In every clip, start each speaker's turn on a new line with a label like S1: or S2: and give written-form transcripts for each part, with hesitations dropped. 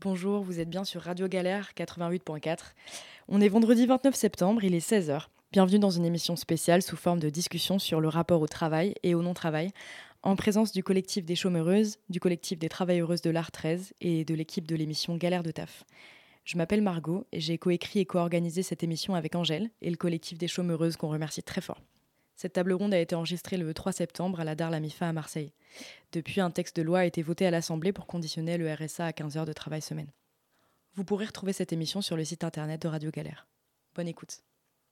S1: Bonjour, vous êtes bien sur Radio Galère 88.4. On est vendredi 29 septembre, il est 16h. Bienvenue dans une émission spéciale sous forme de discussion sur le rapport au travail et au non-travail, en présence du collectif des chômeuses, du collectif des travailleuses de l'Art 13 et de l'équipe de l'émission Galère de Taf. Je m'appelle Margot et j'ai coécrit et co-organisé cette émission avec Angèle et le collectif des chômeuses qu'on remercie très fort. Cette table ronde a été enregistrée le 3 septembre à la Dar la Mifa à Marseille. Depuis, un texte de loi a été voté à l'Assemblée pour conditionner le RSA à 15 heures de travail semaine. Vous pourrez retrouver cette émission sur le site internet de Radio Galère. Bonne écoute.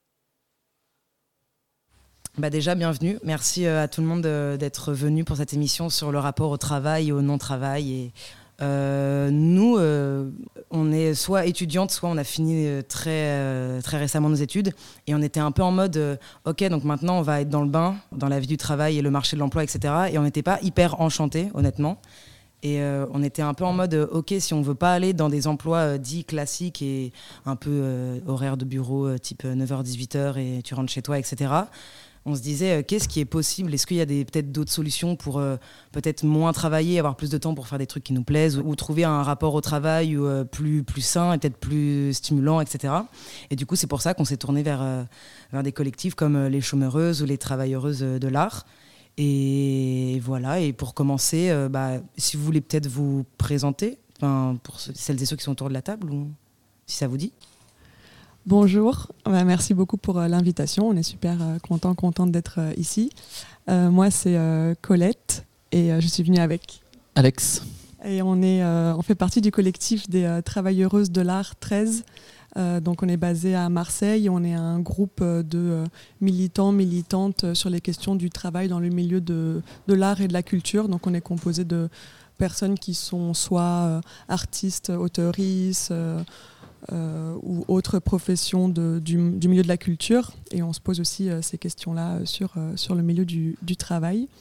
S2: Déjà, bienvenue. Merci à tout le monde d'être venu pour cette émission sur le rapport au travail et au non-travail. Et, nous, on est soit étudiantes, soit on a fini très récemment nos études. Et on était un peu en mode, OK, donc maintenant on va être dans le bain, dans la vie du travail et le marché de l'emploi, etc. Et on n'était pas hyper enchantés, honnêtement. Et on était un peu en mode, OK, si on veut pas aller dans des emplois dits classiques et un peu horaire de bureau, type 9h-18h et tu rentres chez toi, etc., on se disait, qu'est-ce qui est possible ? Est-ce qu'il y a peut-être d'autres solutions pour peut-être moins travailler, avoir plus de temps pour faire des trucs qui nous plaisent ou trouver un rapport au travail plus sain et peut-être plus stimulant, etc. Et du coup, c'est pour ça qu'on s'est tourné vers des collectifs comme les chômeuses ou les travailleuses de l'art. Et voilà, et pour commencer, si vous voulez peut-être vous présenter, pour celles et ceux qui sont autour de la table, ou si ça vous dit.
S3: Bonjour, merci beaucoup pour l'invitation, on est super contente d'être ici. Moi c'est Colette et je suis venue avec
S4: Alex.
S3: Et on fait partie du collectif des travailleuses de l'Art 13. Donc on est basé à Marseille, on est un groupe de militants, militantes sur les questions du travail dans le milieu de l'art et de la culture. Donc on est composé de personnes qui sont soit artistes, auteuristes ou autres professions du milieu de la culture. Et on se pose aussi ces questions-là sur le milieu du travail.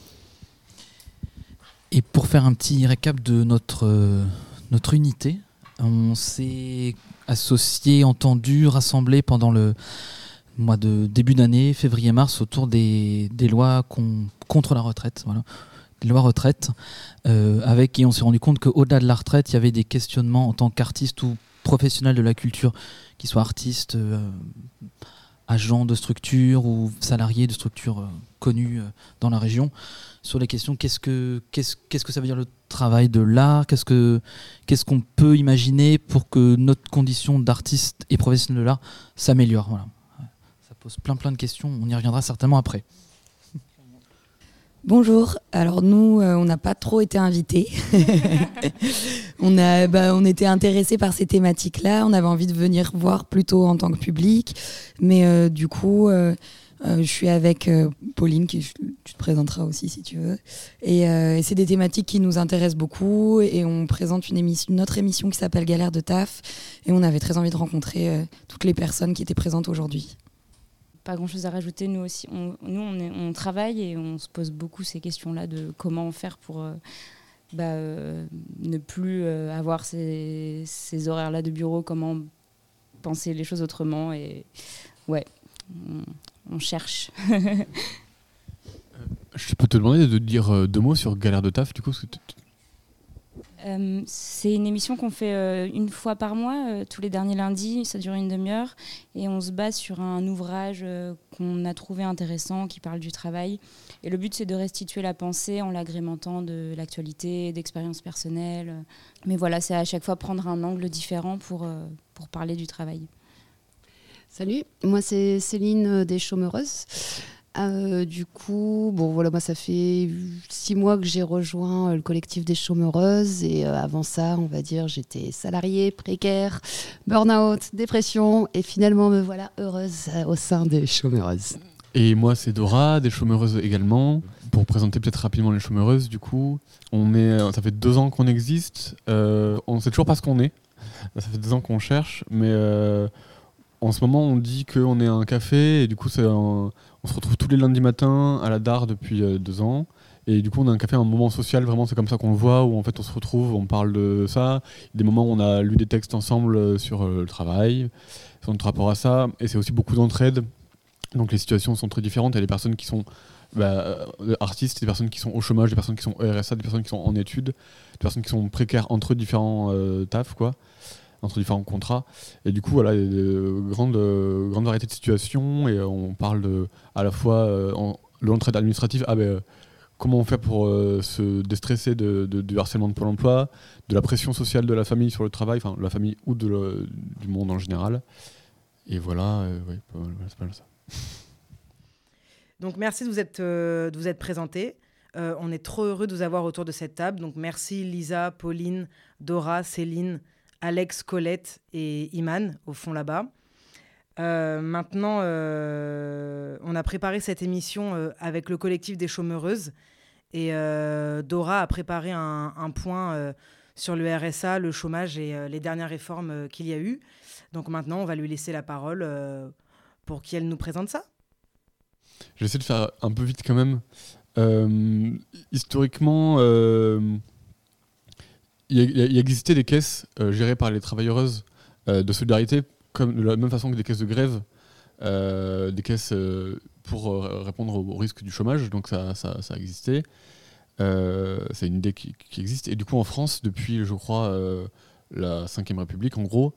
S4: Et pour faire un petit récap de notre unité, on s'est associés, entendus, rassemblés pendant le mois de début d'année, février-mars, autour des lois contre la retraite. Voilà. Des lois retraite. Et on s'est rendu compte qu'au-delà de la retraite, il y avait des questionnements en tant qu'artiste ou professionnels de la culture, qu'ils soient artistes, agents de structures ou salariés de structures connues dans la région, sur les questions qu'est-ce que ça veut dire le travail de l'art, qu'est-ce qu'on peut imaginer pour que notre condition d'artiste et professionnel de l'art s'améliore. Voilà. Ça pose plein de questions, on y reviendra certainement après.
S5: Bonjour, alors nous on n'a pas trop été invités. On était intéressés par ces thématiques-là, on avait envie de venir voir plutôt en tant que public, mais du coup je suis avec Pauline, tu te présenteras aussi si tu veux, et c'est des thématiques qui nous intéressent beaucoup et on présente notre émission qui s'appelle Galère de Taf et on avait très envie de rencontrer toutes les personnes qui étaient présentes aujourd'hui.
S6: Pas grand-chose à rajouter, nous aussi. On travaille et on se pose beaucoup ces questions-là de comment faire pour ne plus avoir ces horaires-là de bureau, comment penser les choses autrement. Et ouais, on cherche.
S7: Je peux te demander de dire 2 mots sur Galère de Taf, du coup, parce que
S6: c'est une émission qu'on fait une fois par mois, tous les derniers lundis, ça dure une demi-heure et on se base sur un ouvrage qu'on a trouvé intéressant qui parle du travail et le but c'est de restituer la pensée en l'agrémentant de l'actualité, d'expériences personnelles, mais voilà, c'est à chaque fois prendre un angle différent pour parler du travail.
S8: Salut, moi c'est Céline des Chômeuses. Du coup, moi ça fait 6 mois que j'ai rejoint le collectif des chômeuses et avant ça, on va dire, j'étais salariée, précaire, burn-out, dépression et finalement me voilà heureuse au sein des chômeuses.
S7: Et moi c'est Dora, des chômeuses également. Pour présenter peut-être rapidement les chômeuses, du coup, ça fait 2 ans qu'on existe, on ne sait toujours pas ce qu'on est, ça fait 2 ans qu'on cherche, mais en ce moment on dit qu'on est un café et du coup on se retrouve tous les lundis matins à la Dar depuis 2 ans. Et du coup, on a un café, un moment social, vraiment, c'est comme ça qu'on le voit, où en fait on se retrouve, on parle de ça. Des moments où on a lu des textes ensemble sur le travail, sur notre rapport à ça. Et c'est aussi beaucoup d'entraide. Donc les situations sont très différentes. Il y a des personnes qui sont artistes, des personnes qui sont au chômage, des personnes qui sont au RSA, des personnes qui sont en études, des personnes qui sont précaires entre différents tafs, quoi, entre différents contrats. Et du coup, voilà, il y a de grande variété de situations et on parle à la fois de l'entraide administrative, comment on fait pour se déstresser du harcèlement de Pôle emploi, de la pression sociale de la famille sur le travail, enfin de la famille ou du monde en général. Et voilà, c'est pas mal ça.
S2: Donc merci de vous être présentés. On est trop heureux de vous avoir autour de cette table. Donc merci Lisa, Pauline, Dora, Céline, Alex, Colette et Iman au fond là-bas. Maintenant, on a préparé cette émission avec le collectif des chômeureuses et Dora a préparé un point sur le RSA, le chômage et les dernières réformes qu'il y a eu. Donc maintenant, on va lui laisser la parole pour qu'elle nous présente ça.
S7: Je vais essayer de faire un peu vite quand même. Historiquement, il existait des caisses gérées par les travailleuses de solidarité, comme de la même façon que des caisses de grève, des caisses pour répondre au risque du chômage. Donc ça a existé. C'est une idée qui existe. Et du coup, en France, depuis, je crois, la Ve République, en gros,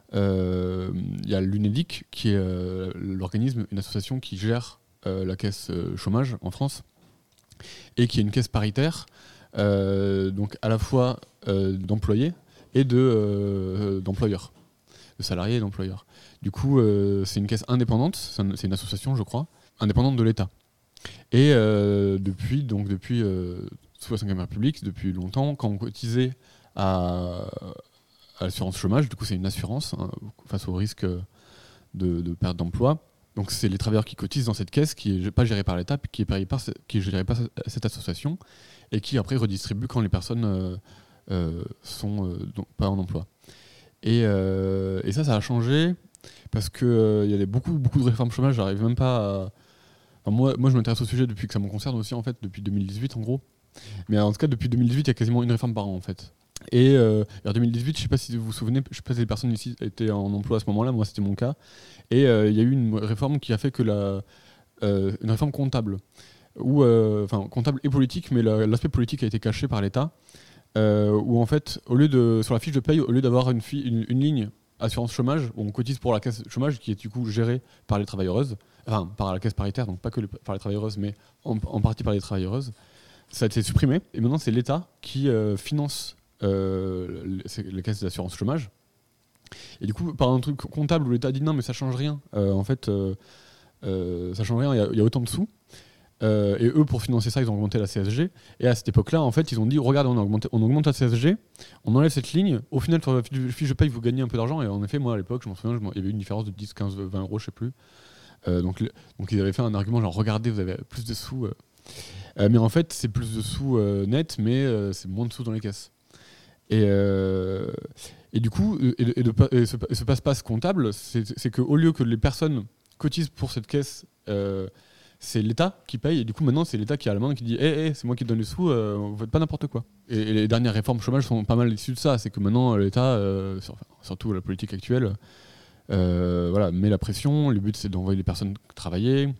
S7: il y a l'UNEDIC, qui est l'organisme, une association qui gère la caisse chômage en France, et qui est une caisse paritaire, donc à la fois d'employés et d'employeurs, de salariés et d'employeurs. Du coup, c'est une caisse indépendante, c'est une association, je crois, indépendante de l'État. Et depuis sous la Ve République, depuis longtemps, quand on cotisait à l'assurance chômage, du coup c'est une assurance face au risque de perte d'emploi. Donc c'est les travailleurs qui cotisent dans cette caisse qui n'est pas gérée par l'État, qui est gérée par cette association et qui après redistribue quand les personnes sont pas en emploi. Et ça a changé parce qu'il y avait beaucoup de réformes chômage. J'arrive même pas à... Enfin, moi je m'intéresse au sujet depuis que ça me concerne aussi, en fait, depuis 2018 en gros. Mais en tout cas depuis 2018 il y a quasiment une réforme par an en fait. Et en 2018, je ne sais pas si vous vous souvenez, je ne sais pas si les personnes ici étaient en emploi à ce moment-là, moi c'était mon cas. Et il y a eu une réforme qui a fait que une réforme comptable, comptable et politique, mais l'aspect politique a été caché par l'État, où en fait, sur la fiche de paye, au lieu d'avoir une ligne assurance chômage, où on cotise pour la caisse chômage, qui est du coup gérée par les travailleuses, enfin par la caisse paritaire, donc pas que par les travailleuses, mais en partie par les travailleuses, ça a été supprimé. Et maintenant, c'est l'État qui finance les caisses d'assurance chômage. Et du coup, par un truc comptable où l'État dit non, mais ça change rien. En fait, ça change rien, il y a autant de sous. Et eux, pour financer ça, ils ont augmenté la CSG. Et à cette époque-là, en fait, ils ont dit regarde, on augmente la CSG, on enlève cette ligne. Au final, sur la fiche de paye, vous gagnez un peu d'argent. Et en effet, moi, à l'époque, je m'en souviens, il y avait une différence de 10, 15, 20 euros, je sais plus. Donc ils avaient fait un argument genre regardez, vous avez plus de sous. Mais en fait, c'est plus de sous net, mais c'est moins de sous dans les caisses. Et du coup, ce passe-passe comptable, c'est qu'au lieu que les personnes cotisent pour cette caisse, c'est l'État qui paye. Et du coup, maintenant, c'est l'État qui a la main qui dit c'est moi qui donne les sous, vous faites pas n'importe quoi. Et les dernières réformes chômage sont pas mal issues de ça. C'est que maintenant, l'État, surtout la politique actuelle, met la pression. Le but, c'est d'envoyer les personnes travailler.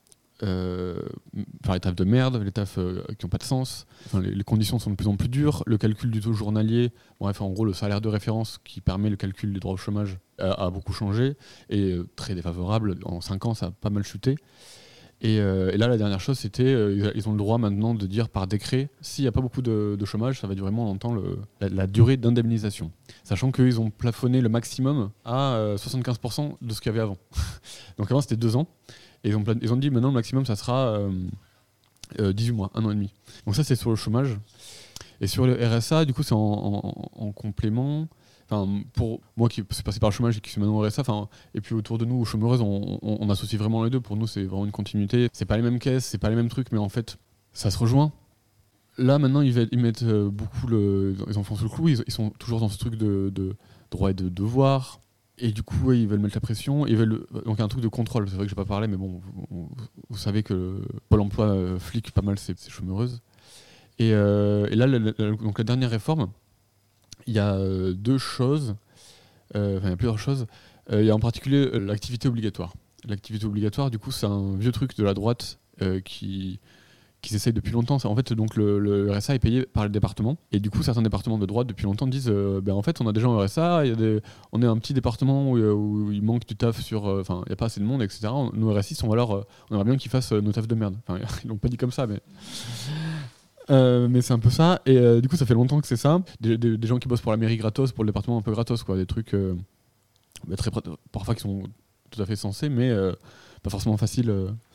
S7: Faire les tafs de merde, les tafs qui n'ont pas de sens. Enfin, les conditions sont de plus en plus dures. Le calcul du taux journalier, bref, en gros, le salaire de référence qui permet le calcul des droits au chômage a beaucoup changé et très défavorable. En 5 ans, ça a pas mal chuté. Et là, la dernière chose, c'était ils ont le droit maintenant de dire par décret, s'il n'y a pas beaucoup de chômage, ça va durer moins longtemps la durée d'indemnisation. Sachant qu'ils ont plafonné le maximum à 75% de ce qu'il y avait avant. Donc avant, c'était 2 ans. Et ils ont dit maintenant le maximum ça sera 18 mois, 1 an et demi. Donc ça c'est sur le chômage. Et sur le RSA, du coup c'est en complément. Enfin, pour moi qui suis passé par le chômage et qui suis maintenant au RSA, et puis autour de nous, aux chômeuses, on associe vraiment les deux. Pour nous c'est vraiment une continuité. C'est pas les mêmes caisses, c'est pas les mêmes trucs, mais en fait ça se rejoint. Là maintenant ils mettent beaucoup ils enfoncent le clou, ils sont toujours dans ce truc de droit et de devoir. Et du coup, ils veulent mettre la pression. Donc, il y a un truc de contrôle. C'est vrai que je n'ai pas parlé, mais bon, vous savez que Pôle emploi flique pas mal ces chômeureuses. Et là, donc la dernière réforme, il y a 2 choses. Il y a plusieurs choses. Il y a en particulier l'activité obligatoire. L'activité obligatoire, du coup, c'est un vieux truc de la droite qu'ils essayent depuis longtemps. En fait, donc le RSA est payé par les départements. Et du coup, certains départements de droite depuis longtemps disent en fait, on a des gens au RSA, on est un petit département où il manque du taf il n'y a pas assez de monde, etc. Nos RSistes, on aimerait bien qu'ils fassent nos tafs de merde. Enfin, ils l'ont pas dit comme ça, mais... mais c'est un peu ça. Et du coup, ça fait longtemps que c'est ça. Des gens qui bossent pour la mairie gratos, pour le département un peu gratos, quoi. Des trucs parfois qui sont tout à fait sensés, mais pas forcément faciles.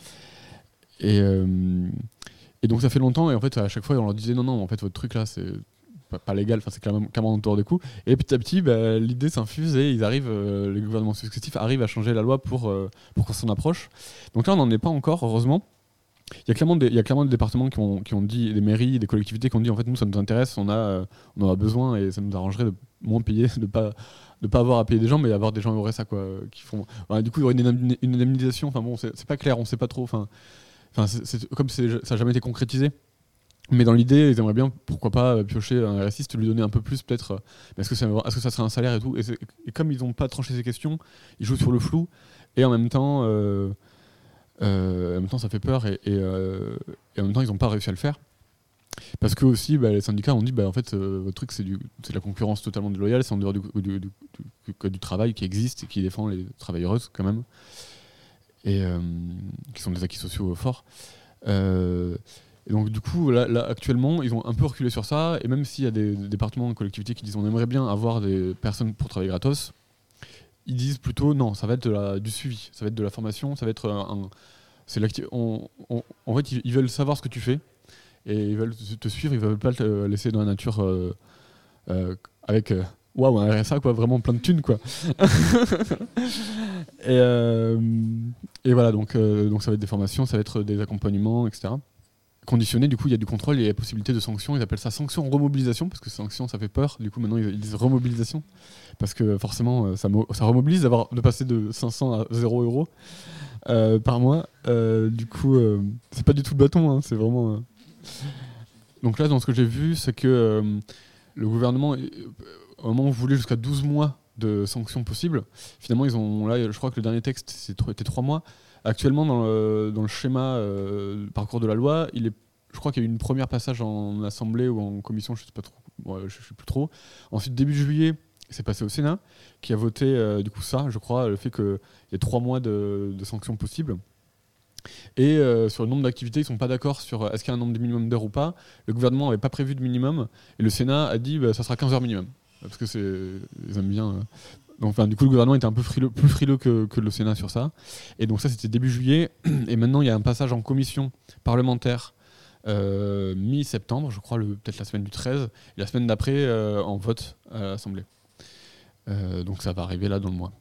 S7: Et donc ça fait longtemps, et en fait à chaque fois on leur disait non, en fait votre truc là c'est pas légal, c'est clairement autour des coups. Et petit à petit l'idée s'infuse et ils arrivent, les gouvernements successifs arrivent à changer la loi pour qu'on s'en approche. Donc là on n'en est pas encore, heureusement. Il y a clairement des départements qui ont dit, des mairies, des collectivités qui ont dit en fait nous ça nous intéresse, on en a besoin et ça nous arrangerait de moins payer, de pas avoir à payer des gens, mais avoir des gens au RSA quoi, qui font. Du coup il y aurait une indemnisation, c'est pas clair, on sait pas trop. Comme ça n'a jamais été concrétisé. Mais dans l'idée, ils aimeraient bien, pourquoi pas, piocher un RSiste, lui donner un peu plus, peut-être. Est-ce que ça serait un salaire et tout. Et comme ils n'ont pas tranché ces questions, ils jouent sur le flou. Et en même temps, ça fait peur. Et en même temps, ils n'ont pas réussi à le faire. Parce que aussi, les syndicats ont dit, en fait, votre truc, c'est de la concurrence totalement déloyale. C'est en dehors du code du travail qui existe et qui défend les travailleuses, quand même. Et qui sont des acquis sociaux forts. Et donc du coup, là, actuellement, ils ont un peu reculé sur ça, et même s'il y a des départements de collectivités qui disent on aimerait bien avoir des personnes pour travailler gratos, ils disent plutôt non, ça va être du suivi, ça va être de la formation, ça va être en fait, ils veulent savoir ce que tu fais, et ils veulent te suivre, ils veulent pas te laisser dans la nature avec... Waouh, un RSA quoi, vraiment plein de thunes quoi. Et voilà, donc ça va être des formations, ça va être des accompagnements, etc. Conditionné, du coup il y a du contrôle et il y a possibilité de sanctions, ils appellent ça sanction remobilisation, parce que sanction ça fait peur, du coup maintenant ils disent remobilisation, parce que forcément ça remobilise de passer de 500 à 0 euros par mois, du coup c'est pas du tout le bâton, hein, c'est vraiment... Donc là dans ce que j'ai vu, c'est que le gouvernement... Au moment où on voulait jusqu'à 12 mois de sanctions possibles, finalement, je crois que le dernier texte, était 3 mois. Actuellement, dans le schéma parcours de la loi, je crois qu'il y a eu une première passage en assemblée ou en commission, je ne sais pas trop, je sais plus trop. Ensuite, début juillet, c'est passé au Sénat, qui a voté du coup ça, je crois, le fait qu'il y ait 3 mois de sanctions possibles. Et sur le nombre d'activités, ils ne sont pas d'accord sur est-ce qu'il y a un nombre de minimum d'heures ou pas. Le gouvernement n'avait pas prévu de minimum, et le Sénat a dit ça sera 15 heures minimum. Parce que ils aiment bien. Donc, du coup, le gouvernement était un peu plus frileux que le Sénat sur ça. Et donc ça, c'était début juillet. Et maintenant, il y a un passage en commission parlementaire mi-septembre, je crois, peut-être la semaine du 13. Et la semaine d'après, en vote à l'Assemblée. Donc ça va arriver là dans le mois.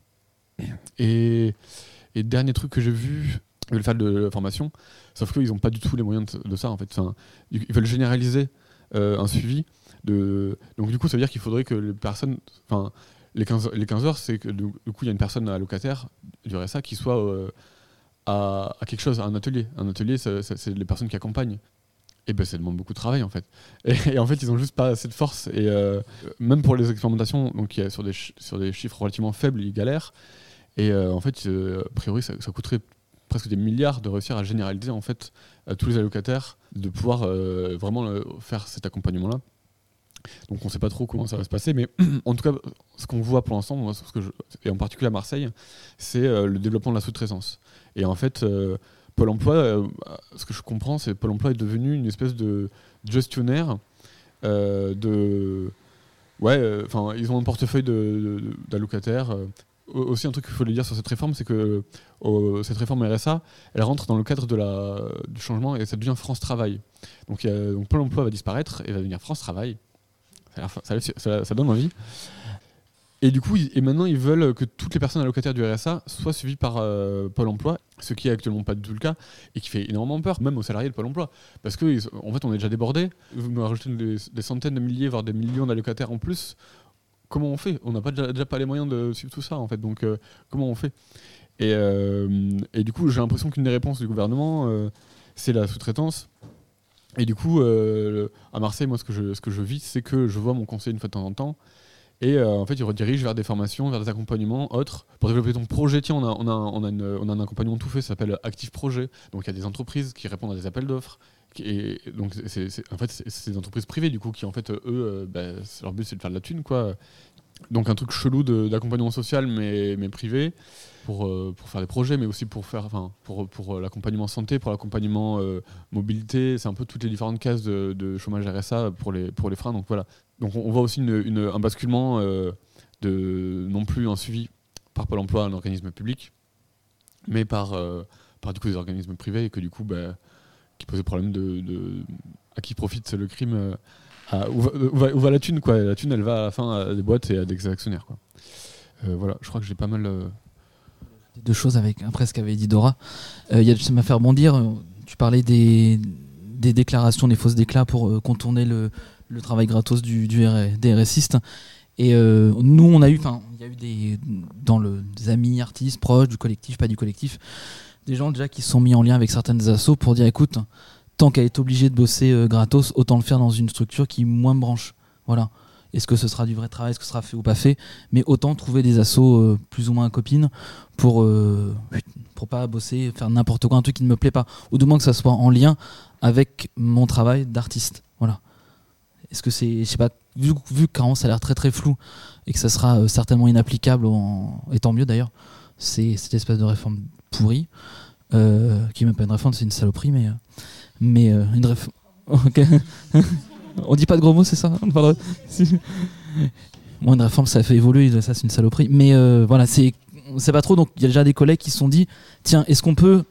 S7: Et dernier truc que j'ai vu, ils veulent faire de la formation, sauf qu'ils n'ont pas du tout les moyens de ça, en fait. Ils veulent généraliser un suivi. Donc du coup ça veut dire qu'il faudrait que les personnes, les 15 heures, c'est que du coup il y a une personne allocataire du RSA qui soit à quelque chose, à un atelier. Un atelier, c'est les personnes qui accompagnent. Et ça demande beaucoup de travail en fait. Et en fait ils ont juste pas assez de force. Et même pour les expérimentations, donc sur des chiffres relativement faibles, ils galèrent. Et en fait, a priori ça coûterait presque des milliards de réussir à généraliser en fait à tous les allocataires, de pouvoir vraiment faire cet accompagnement-là. Donc on ne sait pas trop comment ça va se passer, mais en tout cas, ce qu'on voit pour l'instant, et en particulier à Marseille, c'est le développement de la sous-traitance. Et en fait, Pôle emploi, ce que je comprends, c'est que Pôle emploi est devenu une espèce de gestionnaire ils ont un portefeuille d'allocataires. Aussi, un truc qu'il faut le dire sur cette réforme, c'est que cette réforme RSA, elle rentre dans le cadre du changement et ça devient France Travail. Donc Pôle emploi va disparaître et va devenir France Travail. Ça donne envie. Et du coup, maintenant, ils veulent que toutes les personnes allocataires du RSA soient suivies par Pôle emploi, ce qui est actuellement pas du tout le cas et qui fait énormément peur, même aux salariés de Pôle emploi. Parce qu'en fait, on est déjà débordés. Vous nous rajoutez des centaines de milliers, voire des millions d'allocataires en plus. Comment on fait ? On n'a déjà pas les moyens de suivre tout ça, en fait. Donc, comment on fait ? Et du coup, j'ai l'impression qu'une des réponses du gouvernement, c'est la sous-traitance. Et du coup, à Marseille, moi, ce que je vis, c'est que je vois mon conseiller une fois de temps en temps. Et en fait, ils redirigent vers des formations, vers des accompagnements autres. Pour développer ton projet, tiens, on a un accompagnement tout fait, ça s'appelle Active Projet. Donc il y a des entreprises qui répondent à des appels d'offres. Et donc c'est des entreprises privées du coup qui en fait eux, leur but c'est de faire de la thune quoi. Donc un truc chelou d'accompagnement social mais privé pour faire des projets, mais aussi pour l'accompagnement santé, pour l'accompagnement mobilité. C'est un peu toutes les différentes cases de chômage RSA pour les freins. Donc voilà. Donc on voit aussi un basculement de non plus un suivi par Pôle Emploi, un organisme public, mais par du coup des organismes privés et que du coup qui pose le problème à qui profite le crime, où va la thune quoi. La thune elle va à la fin à des boîtes et à des actionnaires quoi. Voilà, je crois que j'ai pas mal
S4: deux choses après ce qu'avait dit Dora. Ça m'a fait rebondir. Tu parlais des déclarations, des fausses déclats pour contourner le travail gratos des RSistes. Et nous, il y a eu des amis artistes proches du collectif, pas du collectif, des gens déjà qui se sont mis en lien avec certaines assos pour dire écoute, tant qu'à être obligé de bosser gratos, autant le faire dans une structure qui moins me branche. Voilà. Est-ce que ce sera du vrai travail, est-ce que ce sera fait ou pas fait, mais autant trouver des assos plus ou moins copines pour pas bosser, faire n'importe quoi, un truc qui ne me plaît pas, ou du moins que ça soit en lien avec mon travail d'artiste. Voilà. Est-ce que c'est, je sais pas, vu que carrément ça a l'air très très flou et que ça sera certainement inapplicable, et tant mieux d'ailleurs, c'est cette espèce de réforme pourrie, qui n'est même pas une réforme, c'est une saloperie, mais une réforme. Ok. On dit pas de gros mots, c'est ça? Bon, une réforme, ça fait évoluer, ça c'est une saloperie. Mais voilà, c'est pas trop. Donc il y a déjà des collègues qui se sont dit tiens, est-ce qu'on peut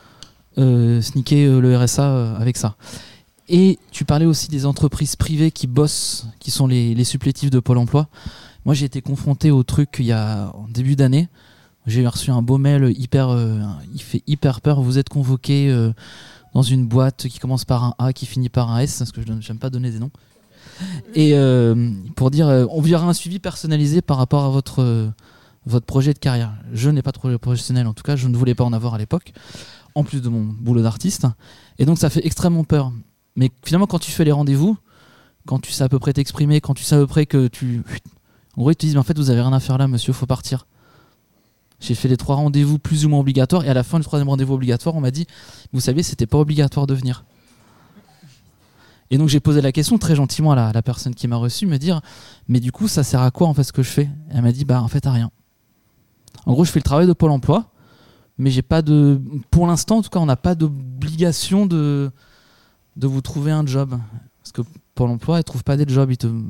S4: sneaker le RSA avec ça? Et tu parlais aussi des entreprises privées qui bossent, qui sont les supplétifs de Pôle Emploi. Moi, j'ai été confronté au truc il y a en début d'année. J'ai reçu un beau mail il fait hyper peur. Vous êtes convoqué dans une boîte qui commence par un A, qui finit par un S, parce que je n'aime pas donner des noms. Et pour dire, on verra un suivi personnalisé par rapport à votre projet de carrière. Je n'ai pas de projet professionnel, en tout cas, je ne voulais pas en avoir à l'époque, en plus de mon boulot d'artiste. Et donc, ça fait extrêmement peur. Mais finalement, quand tu fais les rendez-vous, quand tu sais à peu près t'exprimer, quand tu sais à peu près que tu... En gros, ils te disent, mais en fait, vous avez rien à faire là, monsieur, faut partir. J'ai fait les 3 rendez-vous plus ou moins obligatoires et à la fin du 3e rendez-vous obligatoire, on m'a dit vous savez, c'était pas obligatoire de venir. Et donc j'ai posé la question très gentiment à la personne qui m'a reçu, me dire mais du coup ça sert à quoi en fait ce que je fais? Et elle m'a dit en fait à rien. En gros je fais le travail de Pôle Emploi, mais j'ai pas de, pour l'instant en tout cas on n'a pas d'obligation de vous trouver un job, parce que Pôle Emploi ils trouvent pas des jobs,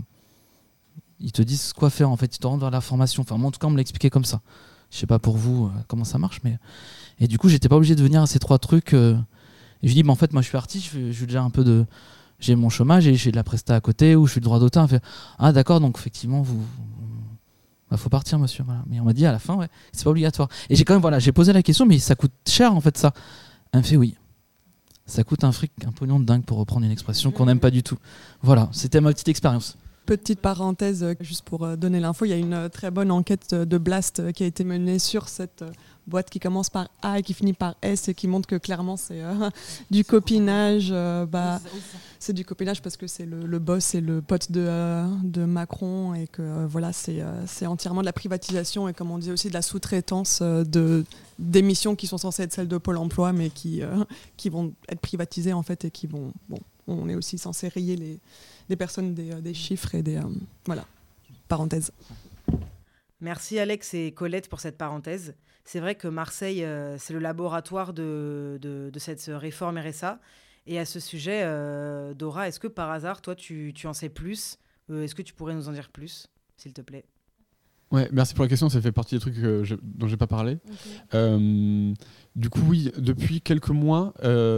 S4: ils te disent quoi faire en fait, ils te rendent vers la formation. Enfin moi en tout cas on me l'a expliqué comme ça. Je sais pas pour vous comment ça marche, mais et du coup j'étais pas obligé de venir à ces 3 trucs. Et je dis en fait moi je suis artiste, j'ai déjà un peu j'ai mon chômage et j'ai de la presta à côté ou je suis le droit d'auteur. Fait ah d'accord, donc effectivement faut partir monsieur. Voilà. Mais on m'a dit à la fin c'est pas obligatoire. Et j'ai quand même j'ai posé la question mais ça coûte cher en fait ça. Elle me fait oui. Ça coûte un pognon de dingue pour reprendre une expression qu'on n'aime pas du tout. Voilà, c'était ma petite expérience.
S3: Petite parenthèse, juste pour donner l'info, il y a une très bonne enquête de Blast qui a été menée sur cette boîte qui commence par A et qui finit par S et qui montre que clairement c'est du copinage. C'est du copinage parce que c'est le boss et le pote de Macron et que voilà, c'est entièrement de la privatisation et comme on dit aussi de la sous-traitance des missions qui sont censées être celles de Pôle Emploi mais qui vont être privatisées en fait et qui vont... Bon, on est aussi censé rayer des personnes des chiffres et des... voilà, parenthèse.
S2: Merci Alex et Colette pour cette parenthèse. C'est vrai que Marseille, c'est le laboratoire de cette réforme RSA. Et à ce sujet, Dora, est-ce que par hasard, toi, tu en sais plus? Est-ce que tu pourrais nous en dire plus, s'il te plaît?
S7: Ouais, merci pour la question, ça fait partie des trucs dont j'ai pas parlé. Okay. Du coup, oui, depuis quelques mois,